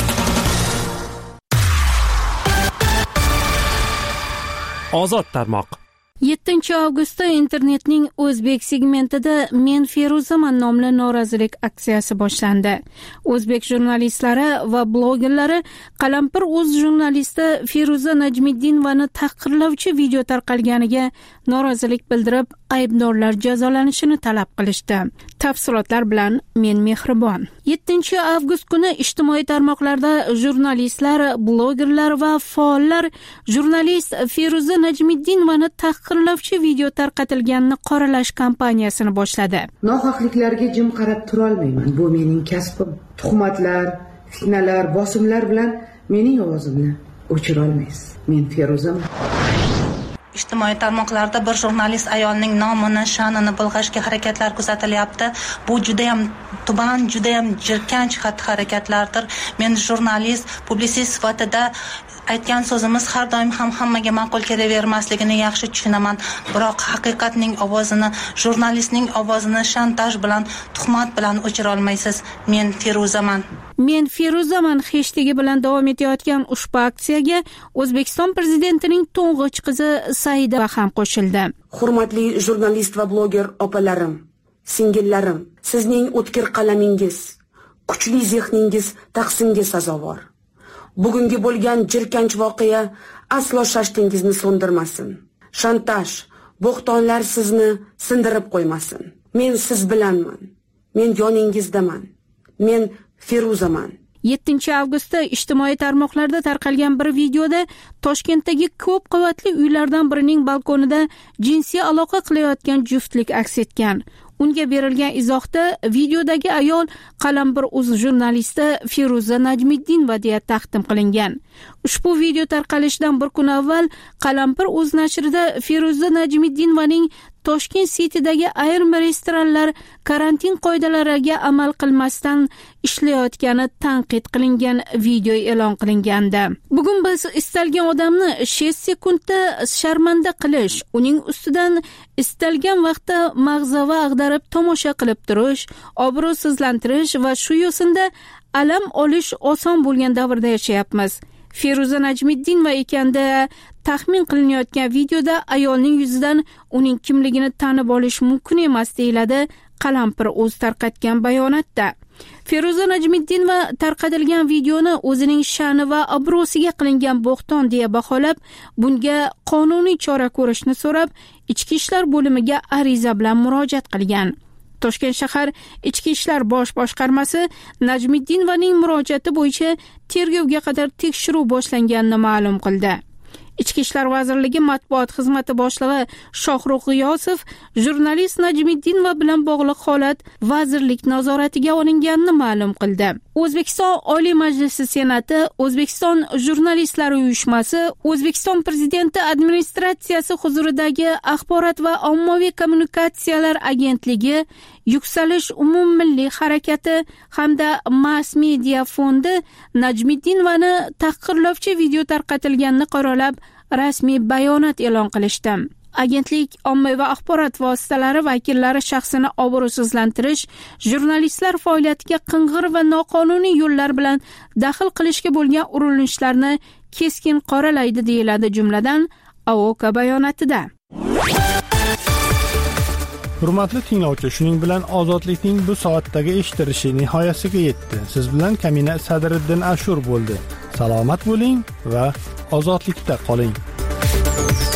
Ozod tarmoq.
7 avgustda internetning o'zbek segmentida Men Feruzaman nomli norozilik aksiyasi boshlandi. O'zbek jurnalistlari va blogerlari Qalampir.uz jurnalisti Feruza Najmiddinovaning tahqirlovchi video tarqalganiga norozilik bildirib, aybdorlar jazolanishini talab qilishdi. Tafsilotlar bilan Men Mehribon. 7 avgust kuni ijtimoiy tarmoqlarda jurnalistlar, blogerlar va faollar jurnalist Feruza Najmiddinovaning tahqirlovchi video tarqatilganini qoralash kampaniyasini boshladi.
Nohaqliklarga jim qarab tura olmayman. Bu mening kasbim. Tuhmatlar, fitnalar, bosimlar bilan mening ovozimni o'chira olmaysiz. Men Feruzaman.
Ijtimoiy tarmoqlarda bir jurnalist ayolning nomini, sha'nini bulg'ashga harakatlar kuzatilyapti. Bu juda ham tuban, juda ham jirkanch xatti-harakatlardir. Men jurnalist, publisist sifatida aytgan so'zimiz har doim ham hammaga ma'qul kelavermasligini yaxshi tushunaman. Biroq haqiqatning ovozini, jurnalistning ovozini shantaj bilan, tuhmat bilan o'chira olmaysiz. Men Feruzaman.
Men Feruzaman hashtagi bilan davom etayotgan ushbu aksiyaga O'zbekiston prezidentining to'ng'ich qizi Saida ham qo'shildi.
Hurmatli jurnalist va bloger opalarim, singillarim, sizning o'tkir qalamingiz, kuchli zehningiz tahsinga sazovor. Bugungi bo'lgan jirkanch voqea aslo shashtingizni so'ndirmasin. Shantaj, bo'xtonlar sizni sindirib qo'ymasin. Men siz bilanman. Men yoningizdaman. Men Feruzaman.
7 avgustda ijtimoiy tarmoqlarda tarqalgan bir videoda Toshkentdagi ko'p qavatli uylardan birining balkonida jinsiy aloqa qilayotgan juftlik aks etgan. Unga berilgan izohda videodagi ayol Qalampir.uz jurnalisti Feruza Najmiddinova deya taqdim qilingan. Ushbu video tarqalishidan bir kun avval Qalampir.uz nashrida Feruza Najmiddinovaning Toshkent City'dagi ayrim restoranlar karantin qoidalariga amal qilmasdan ishlayotgani tanqid qilingan video e'lon qilingandi. Bugun biz istalgan odamni 6 sekundda sharmanda qilish, uning ustidan istalgan vaqtda mag'zava ag'darib tomosha qilib turish, obro'sizlantirish va shu yo'sinda alam olish oson bo'lgan davrda yashayapmiz. Feruza Najmiddinova ekanda taxmin qilinayotgan videoda ayolning yuzidan uning kimligini tanib olish mumkin emas deyiladi Qalampir.uz tarqatgan bayonotda. Feruza Najmiddinova tarqatilgan videoni o'zining sha'ni va obro'siga qilingan bo'xton deya baholab, bunga qonuniy chora ko'rishni so'rab, Ichki ishlar bo'limiga ariza bilan murojaat qilgan. Toshkent shahar Ichki ishlar bosh boshqarmasi Najmiddinovaning murojaati bo'yicha tergovga qadar tekshiruv boshlanganini ma'lum qildi. Ichki ishlar vazirligi matbuot xizmati boshlig'i Shohruh G'iyosov jurnalist Najmiddinova bilan bog'liq holat vazirlik nazoratiga olinganini ma'lum qildi. O'zbekiston Oliy Majlisi Senati, O'zbekiston Jurnalistlari uyushmasi, O'zbekiston Prezidenti administratsiyasi huzuridagi Axborot va ommaviy kommunikatsiyalar agentligi, Yuksalish umummilliy harakati hamda Mass Media fondi Najmiddinovani tahqirlovchi video tarqatilganini qoralab rasmiy bayonot e'lon qilishdi. agentlik ommaviy axborot vositalari vakillari shaxsini obro'sizlantirish, jurnalistlar faoliyatiga qing'ir va noqonuniy yo'llar bilan daxl qilishga bo'lgan urinishlarni keskin qoralaydi deyiladi jumladan AOK bayonotida.
Hurmatli tinglovchi, shuning bilan ozodlikning bu soatdagi eshittirishi nihoyasiga yetdi. Siz bilan Kamina Sadriddin Ashur bo'ldi. Salomat bo'ling va ozodlikda qoling.